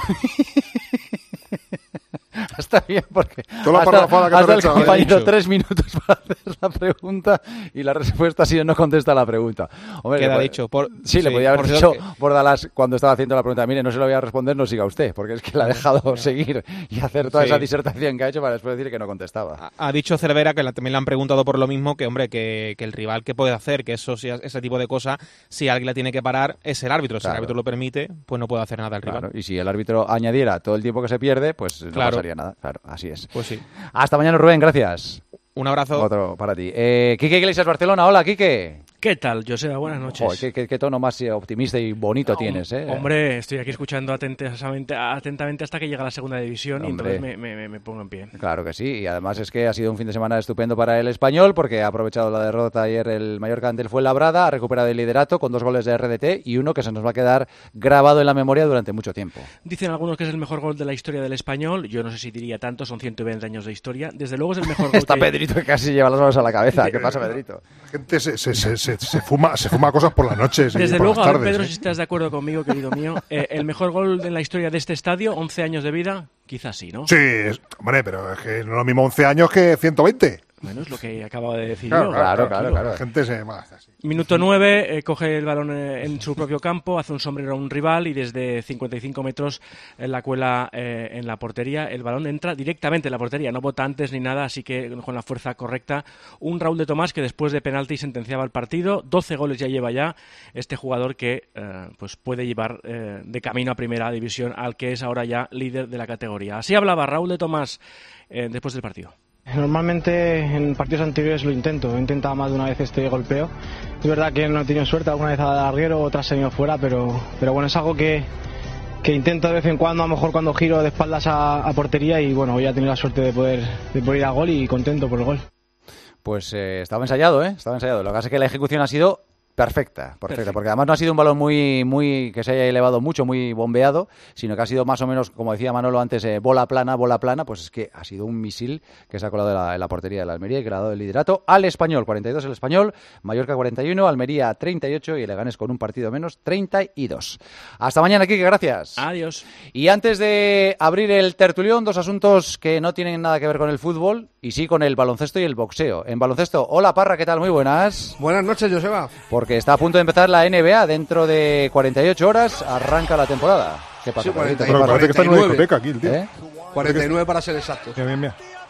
Está bien, porque Toda la hasta, parrafada que te hasta ha el echado, compañero ¿eh? tres minutos para hacer la pregunta y la respuesta ha sido no contesta la pregunta. Hombre, Queda le puede- dicho. Por, Sí, le sí, podía haber por dicho cierto que- Bordalas cuando estaba haciendo la pregunta, mire, no se lo voy a responder, no siga usted, porque es que la ha dejado seguir y hacer toda Sí. esa disertación que ha hecho para después decir que no contestaba. Ha dicho Cervera, que la- también le han preguntado por lo mismo, que hombre, que, que el rival que puede hacer, que eso sí, ese tipo de cosas, si alguien la tiene que parar, es el árbitro. Si Claro. el árbitro lo permite, pues no puede hacer nada el rival. Claro, y si el árbitro añadiera todo el tiempo que se pierde, pues no Claro. pasaría nada. Claro, así es. Pues sí. Hasta mañana, Rubén, gracias. Un abrazo. Otro para ti. Eh, Quique Iglesias, Barcelona. Hola, Quique. ¿Qué tal, Joseba? Buenas noches. Joder, qué, qué- qué tono más eh, optimista y bonito tienes, ¿eh? Hombre, estoy aquí escuchando atentamente, atentamente hasta que llega la segunda división y Hombre. entonces me, me- me pongo en pie. Claro que sí, y además es que ha sido un fin de semana estupendo para el Español porque ha aprovechado la derrota ayer el Mallorca ante el Fuenlabrada, ha recuperado el liderato con dos goles de R D T y uno que se nos va a quedar grabado en la memoria durante mucho tiempo. Dicen algunos que es el mejor gol de la historia del Español. Yo no sé si diría tanto, son ciento veinte años de historia. Desde luego es el mejor gol Está que... Pedrito que casi lleva las manos a la cabeza. ¿Qué pasa, Pedrito? La gente se, se, se, se, se fuma, se fuma cosas por las noches y Desde por luego, las a ver, tardes. Pedro, ¿eh? si estás de acuerdo conmigo, querido mío, eh, el mejor gol de la historia de este estadio, once años de vida, quizás sí, ¿no? Sí, es- hombre, pero es que no es lo mismo once años que ciento veinte. Bueno, es lo que acababa de decir Claro, yo. claro, claro, tranquilo. claro. La gente se... va, así. Minuto nueve, eh, coge el balón eh, en su propio campo, hace un sombrero a un rival y desde cincuenta y cinco metros en la cuela eh, en la portería. El balón entra directamente en la portería, no bota antes ni nada, así que con la fuerza correcta. Un Raúl de Tomás que después de penalti sentenciaba el partido. doce goles ya lleva ya este jugador que eh, pues puede llevar eh, de camino a primera división al que es ahora ya líder de la categoría. Así hablaba Raúl de Tomás eh, después del partido. Normalmente en partidos anteriores lo intento, he intentado más de una vez este golpeo. Es verdad que no he tenido suerte, alguna vez a larguero, otras he ido fuera, pero, pero bueno, es algo que, que intento de vez en cuando, a lo mejor cuando giro de espaldas a, a portería y bueno, hoy he tenido la suerte de poder, de poder ir a gol y contento por el gol. Pues eh, estaba ensayado, ¿eh? Estaba ensayado. Lo que pasa es que la ejecución ha sido perfecta, perfecta, Perfecto. porque además no ha sido un balón muy, muy que se haya elevado mucho, muy bombeado, sino que ha sido más o menos, como decía Manolo antes, eh, bola plana, bola plana, pues es que ha sido un misil que se ha colado en la, en la portería de la Almería y que le ha dado el liderato al Español, cuarenta y dos el Español, Mallorca cuarenta y uno, Almería treinta y ocho y Leganés con un partido menos, treinta y dos. Hasta mañana, Kike, gracias. Adiós. Y antes de abrir el tertulión, dos asuntos que no tienen nada que ver con el fútbol y sí con el baloncesto y el boxeo. En baloncesto, hola Parra, ¿qué tal? Muy buenas. Buenas noches, Joseba. Porque está a punto de empezar la N B A. Dentro de cuarenta y ocho horas arranca la temporada. ¿Qué pasa? Sí, cuarenta y Pedrito? nueve, ¿Qué pasa? parece que está en una discoteca aquí, el tío. ¿Eh? cuarenta y nueve para ser exacto. Bien, bien, bien.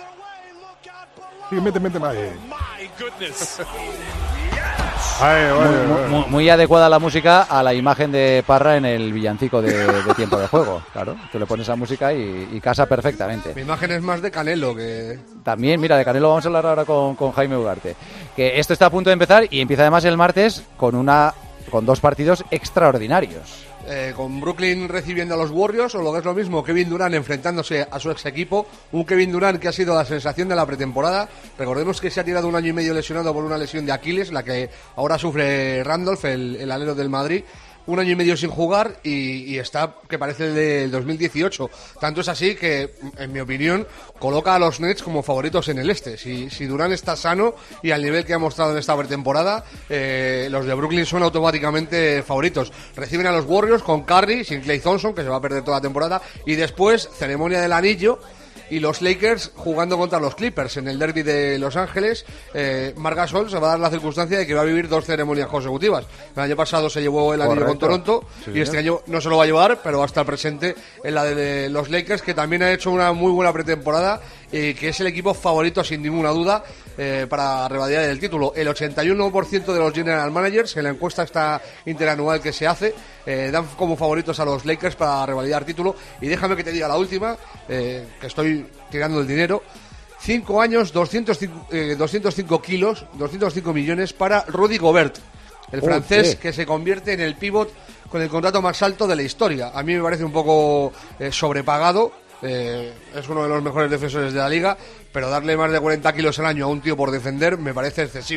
Sí, mete, mete más. eh. Ay, Muy, vale, muy- vale. muy- muy adecuada la música a la imagen de Parra en el villancico de, de tiempo de juego. Claro, tú le pones esa música y, y casa perfectamente. Mi imagen es más de Canelo que... También, mira, de Canelo vamos a hablar ahora con, con Jaime Ugarte. Que esto está a punto de empezar y empieza además el martes con una con dos partidos extraordinarios. eh, con Brooklyn recibiendo a los Warriors, o lo que es lo mismo, Kevin Durant enfrentándose a su ex equipo, un Kevin Durant que ha sido la sensación de la pretemporada. Recordemos que se ha tirado un año y medio lesionado por una lesión de Aquiles, la que ahora sufre Randolph, el, el alero del Madrid. Un año y medio sin jugar y, y está que parece el del dos mil dieciocho. Tanto es así que, en mi opinión, coloca a los Nets como favoritos en el este. Si, si Durant está sano y al nivel que ha mostrado en esta pretemporada, eh, los de Brooklyn son automáticamente favoritos. Reciben a los Warriors con Curry, sin Klay Thompson, que se va a perder toda la temporada, y después ceremonia del anillo. Y los Lakers jugando contra los Clippers en el derby de Los Ángeles. eh, Marc Gasol se va a dar la circunstancia de que va a vivir dos ceremonias consecutivas. El año pasado se llevó el anillo con Correcto. Toronto Sí, y este señor. año no se lo va a llevar, pero va a estar presente en la de los Lakers, que también ha hecho una muy buena pretemporada y que es el equipo favorito sin ninguna duda eh, para revalidar el título. El ochenta y uno por ciento de los general managers en la encuesta esta interanual que se hace eh, dan como favoritos a los Lakers para revalidar título. Y déjame que te diga la última, eh, que estoy tirando el dinero. Cinco años, doscientos cinco, eh, doscientos cinco kilos, doscientos cinco millones para Rudy Gobert, el Oh, francés sí. que se convierte en el pívot con el contrato más alto de la historia. A mí me parece un poco eh, sobrepagado. Eh, es uno de los mejores defensores de la liga, pero darle más de cuarenta kilos al año a un tío por defender me parece excesivo.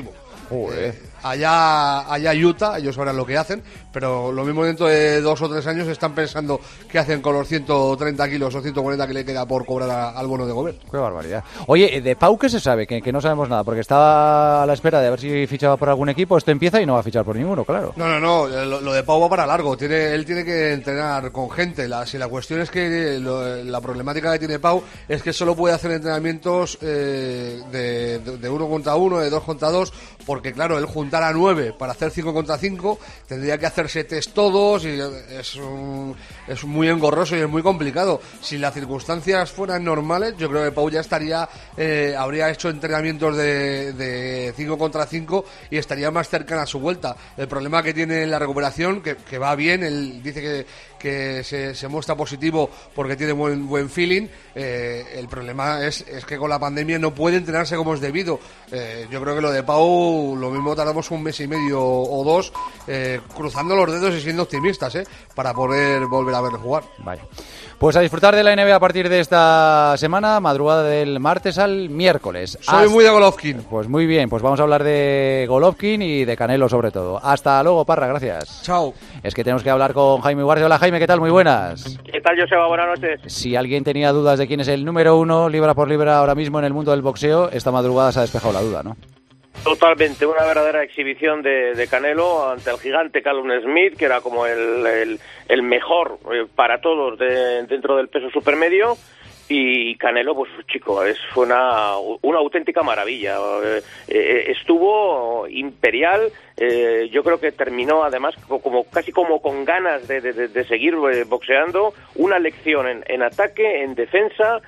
Joder. Eh, allá, allá Utah, ellos sabrán lo que hacen, pero lo mismo dentro de dos o tres años están pensando qué hacen con los ciento treinta kilos o ciento cuarenta que le queda por cobrar a, al bono de Gobert. Qué barbaridad. Oye, de Pau, ¿qué se sabe? Que, que no sabemos nada, porque estaba a la espera de a ver si fichaba por algún equipo. Esto empieza y no va a fichar por ninguno, claro. No, no, no, lo, lo de Pau va para largo. Tiene, él tiene que entrenar con gente. La, si la cuestión es que lo, la problemática que tiene Pau es que solo puede hacer entrenamientos eh, de, de, de uno contra uno, de dos contra dos, porque claro, él juntar a nueve para hacer cinco contra cinco, tendría que hacerse test todos y es, un, es muy engorroso y es muy complicado. Si las circunstancias fueran normales, yo creo que Pau ya estaría, eh, habría hecho entrenamientos de, de cinco contra cinco y estaría más cercana a su vuelta. El problema que tiene en la recuperación, que, que va bien, él dice que, que se, se muestra positivo porque tiene buen, buen feeling, eh, el problema es, es que con la pandemia no puede entrenarse como es debido. Eh, yo creo que lo de Pau, lo mismo tardamos un mes y medio o dos eh, cruzando los dedos y siendo optimistas, eh, para poder volver a verle jugar. Vaya. Pues a disfrutar de la N B A a partir de esta semana, madrugada del martes al miércoles. Soy Hasta... muy de Golovkin. Pues muy bien, pues vamos a hablar de Golovkin y de Canelo sobre todo. Hasta luego, Parra, gracias. Chao. Es que tenemos que hablar con Jaime Guardia. Hola, Jaime, ¿qué tal? Muy buenas. ¿Qué tal, Joseba? Buenas noches. Si alguien tenía dudas de quién es el número uno, libra por libra, ahora mismo en el mundo del boxeo, esta madrugada se ha despejado la duda, ¿no? Totalmente, una verdadera exhibición de, de Canelo ante el gigante Callum Smith, que era como el, el, el mejor eh, para todos de, dentro del peso supermedio. Y Canelo, pues chico, es, fue una, una auténtica maravilla. Eh, eh, estuvo imperial, eh, yo creo que terminó además como casi como con ganas de, de, de seguir boxeando, una lección en, en ataque, en defensa,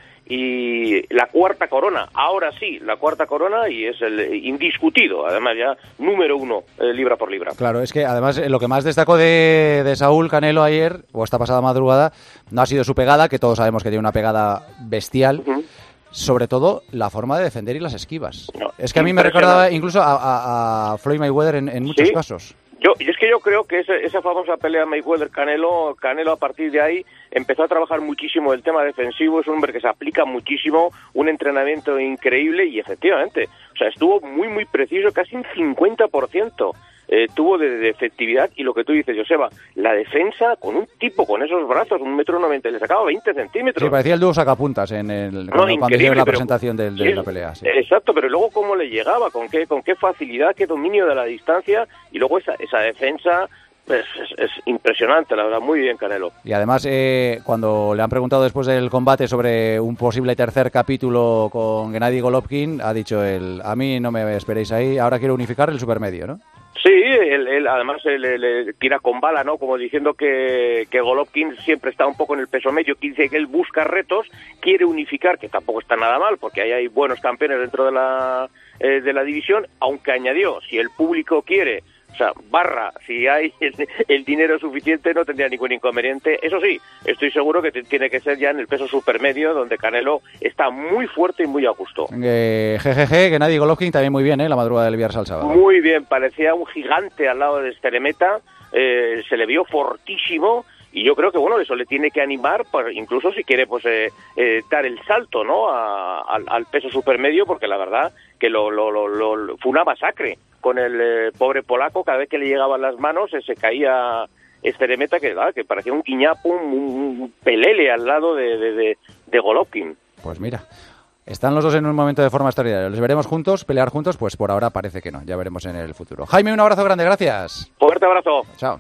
y la cuarta corona, ahora sí, la cuarta corona, y es el indiscutido, además ya número uno, eh, libra por libra. Claro, es que además lo que más destacó de, de Saúl Canelo ayer, o esta pasada madrugada, no ha sido su pegada, que todos sabemos que tiene una pegada bestial, uh-huh. Sobre todo la forma de defender y las esquivas. No, es que a mí me recordaba incluso a, a, a Floyd Mayweather en, en muchos ¿Sí? casos. Yo, y es que yo creo que ese, esa famosa pelea Mayweather-Canelo, Canelo a partir de ahí empezó a trabajar muchísimo el tema defensivo, es un hombre que se aplica muchísimo, un entrenamiento increíble y efectivamente, o sea, estuvo muy muy preciso, casi un cincuenta por ciento eh, tuvo de, de efectividad, y lo que tú dices, Joseba, la defensa con un tipo con esos brazos, un metro noventa, le sacaba veinte centímetros. Sí, parecía el dúo sacapuntas en el, no, cuando, cuando hicieron la presentación del, de sí, la pelea. Sí. Exacto, pero luego cómo le llegaba, con qué, con qué facilidad, qué dominio de la distancia, y luego esa, esa defensa... Pues es, es impresionante, la verdad, muy bien Canelo. Y además, eh, cuando le han preguntado después del combate sobre un posible tercer capítulo con Gennady Golovkin, ha dicho él, a mí no me esperéis ahí, ahora quiero unificar el supermedio, ¿no? Sí, él, él además le, le tira con bala, ¿no? Como diciendo que, que Golovkin siempre está un poco en el peso medio, que dice que él busca retos, quiere unificar, que tampoco está nada mal, porque ahí hay buenos campeones dentro de la, eh, de la división, aunque añadió, si el público quiere... O sea, barra, si hay el, el dinero suficiente no tendría ningún inconveniente. Eso sí, estoy seguro que t- tiene que ser ya en el peso supermedio, donde Canelo está muy fuerte y muy a gusto. Eh, Jejeje, Gennady Golovkin también muy bien, ¿eh? La madrugada del viernes al sábado. Muy bien, parecía un gigante al lado de Steremeta, eh, se le vio fortísimo. Y yo creo que, bueno, eso le tiene que animar, pues, incluso si quiere pues eh, eh, dar el salto, ¿no?, a, a, al peso supermedio, porque la verdad que lo, lo, lo, lo fue una masacre con el eh, pobre polaco. Cada vez que le llegaban las manos eh, se caía Steremeta, que, ah, que parecía un guiñapo, un, un pelele al lado de, de, de, de Golovkin. Pues mira, están los dos en un momento de forma extraordinaria. ¿Les veremos juntos, pelear juntos? Pues por ahora parece que no, ya veremos en el futuro. Jaime, un abrazo grande, gracias. Fuerte abrazo. Chao.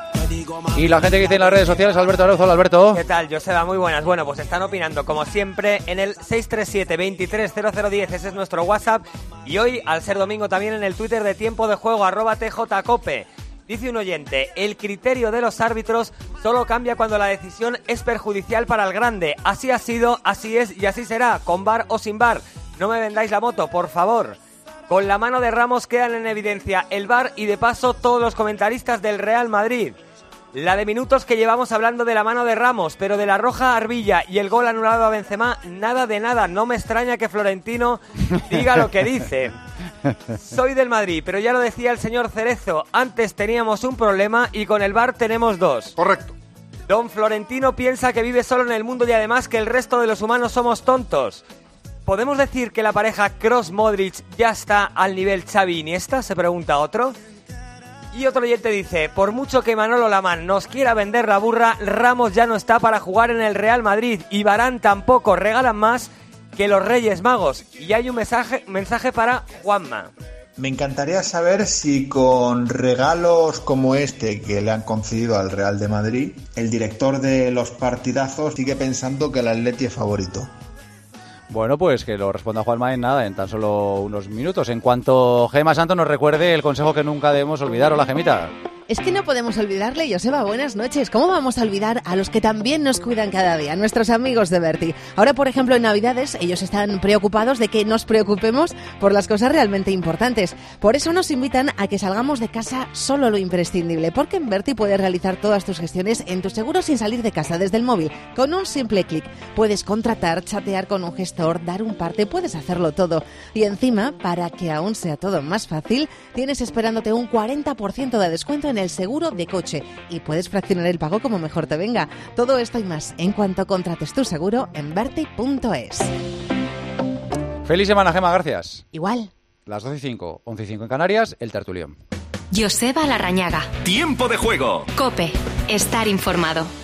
Y la gente que dice en las redes sociales, Alberto Arauzo. Hola, Alberto. ¿Qué tal, Joseba? Muy buenas. Bueno, pues están opinando, como siempre, en el seis tres siete, veintitrés cero cero diez. Ese es nuestro WhatsApp. Y hoy, al ser domingo, también en el Twitter de Tiempo de Juego, arroba tjcope. Dice un oyente, el criterio de los árbitros solo cambia cuando la decisión es perjudicial para el grande. Así ha sido, así es y así será, con V A R o sin V A R. No me vendáis la moto, por favor. Con la mano de Ramos quedan en evidencia el V A R y de paso todos los comentaristas del Real Madrid. La de minutos que llevamos hablando de la mano de Ramos, pero de la roja a Arbilla y el gol anulado a Benzema, nada de nada. No me extraña que Florentino diga lo que dice. Soy del Madrid, pero ya lo decía el señor Cerezo, antes teníamos un problema y con el V A R tenemos dos. Correcto. Don Florentino piensa que vive solo en el mundo y además que el resto de los humanos somos tontos. ¿podemos decir que la pareja Kroos-Modric ya está al nivel Xavi-Iniesta? Se pregunta otro. Y otro oyente dice, por mucho que Manolo Lamán nos quiera vender la burra, Ramos ya no está para jugar en el Real Madrid y Varane tampoco, regalan más que los Reyes Magos. Y hay un mensaje, mensaje para Juanma. Me encantaría saber si con regalos como este que le han concedido al Real de Madrid, el director de los partidazos sigue pensando que el Atleti es favorito. Bueno, pues que lo responda Juanma en nada, en tan solo unos minutos. En cuanto Gema Santos nos recuerde el consejo que nunca debemos olvidar. Hola, Gemita. Es que no podemos olvidarle, Joseba, buenas noches. ¿Cómo vamos a olvidar a los que también nos cuidan cada día, nuestros amigos de Berti? Ahora, por ejemplo, en Navidades, ellos están preocupados de que nos preocupemos por las cosas realmente importantes. Por eso nos invitan a que salgamos de casa solo lo imprescindible, porque en Berti puedes realizar todas tus gestiones en tu seguro sin salir de casa desde el móvil. Con un simple clic puedes contratar, chatear con un gestor, dar un parte, puedes hacerlo todo. Y encima, para que aún sea todo más fácil, tienes esperándote un cuarenta por ciento de descuento en el seguro de coche y puedes fraccionar el pago como mejor te venga. Todo esto y más en cuanto contrates tu seguro en berti punto es. Feliz semana, Gema, gracias. Igual. Las doce y cinco, once y cinco en Canarias, el tertulión. Joseba Larrañaga. Tiempo de juego. COPE. Estar informado.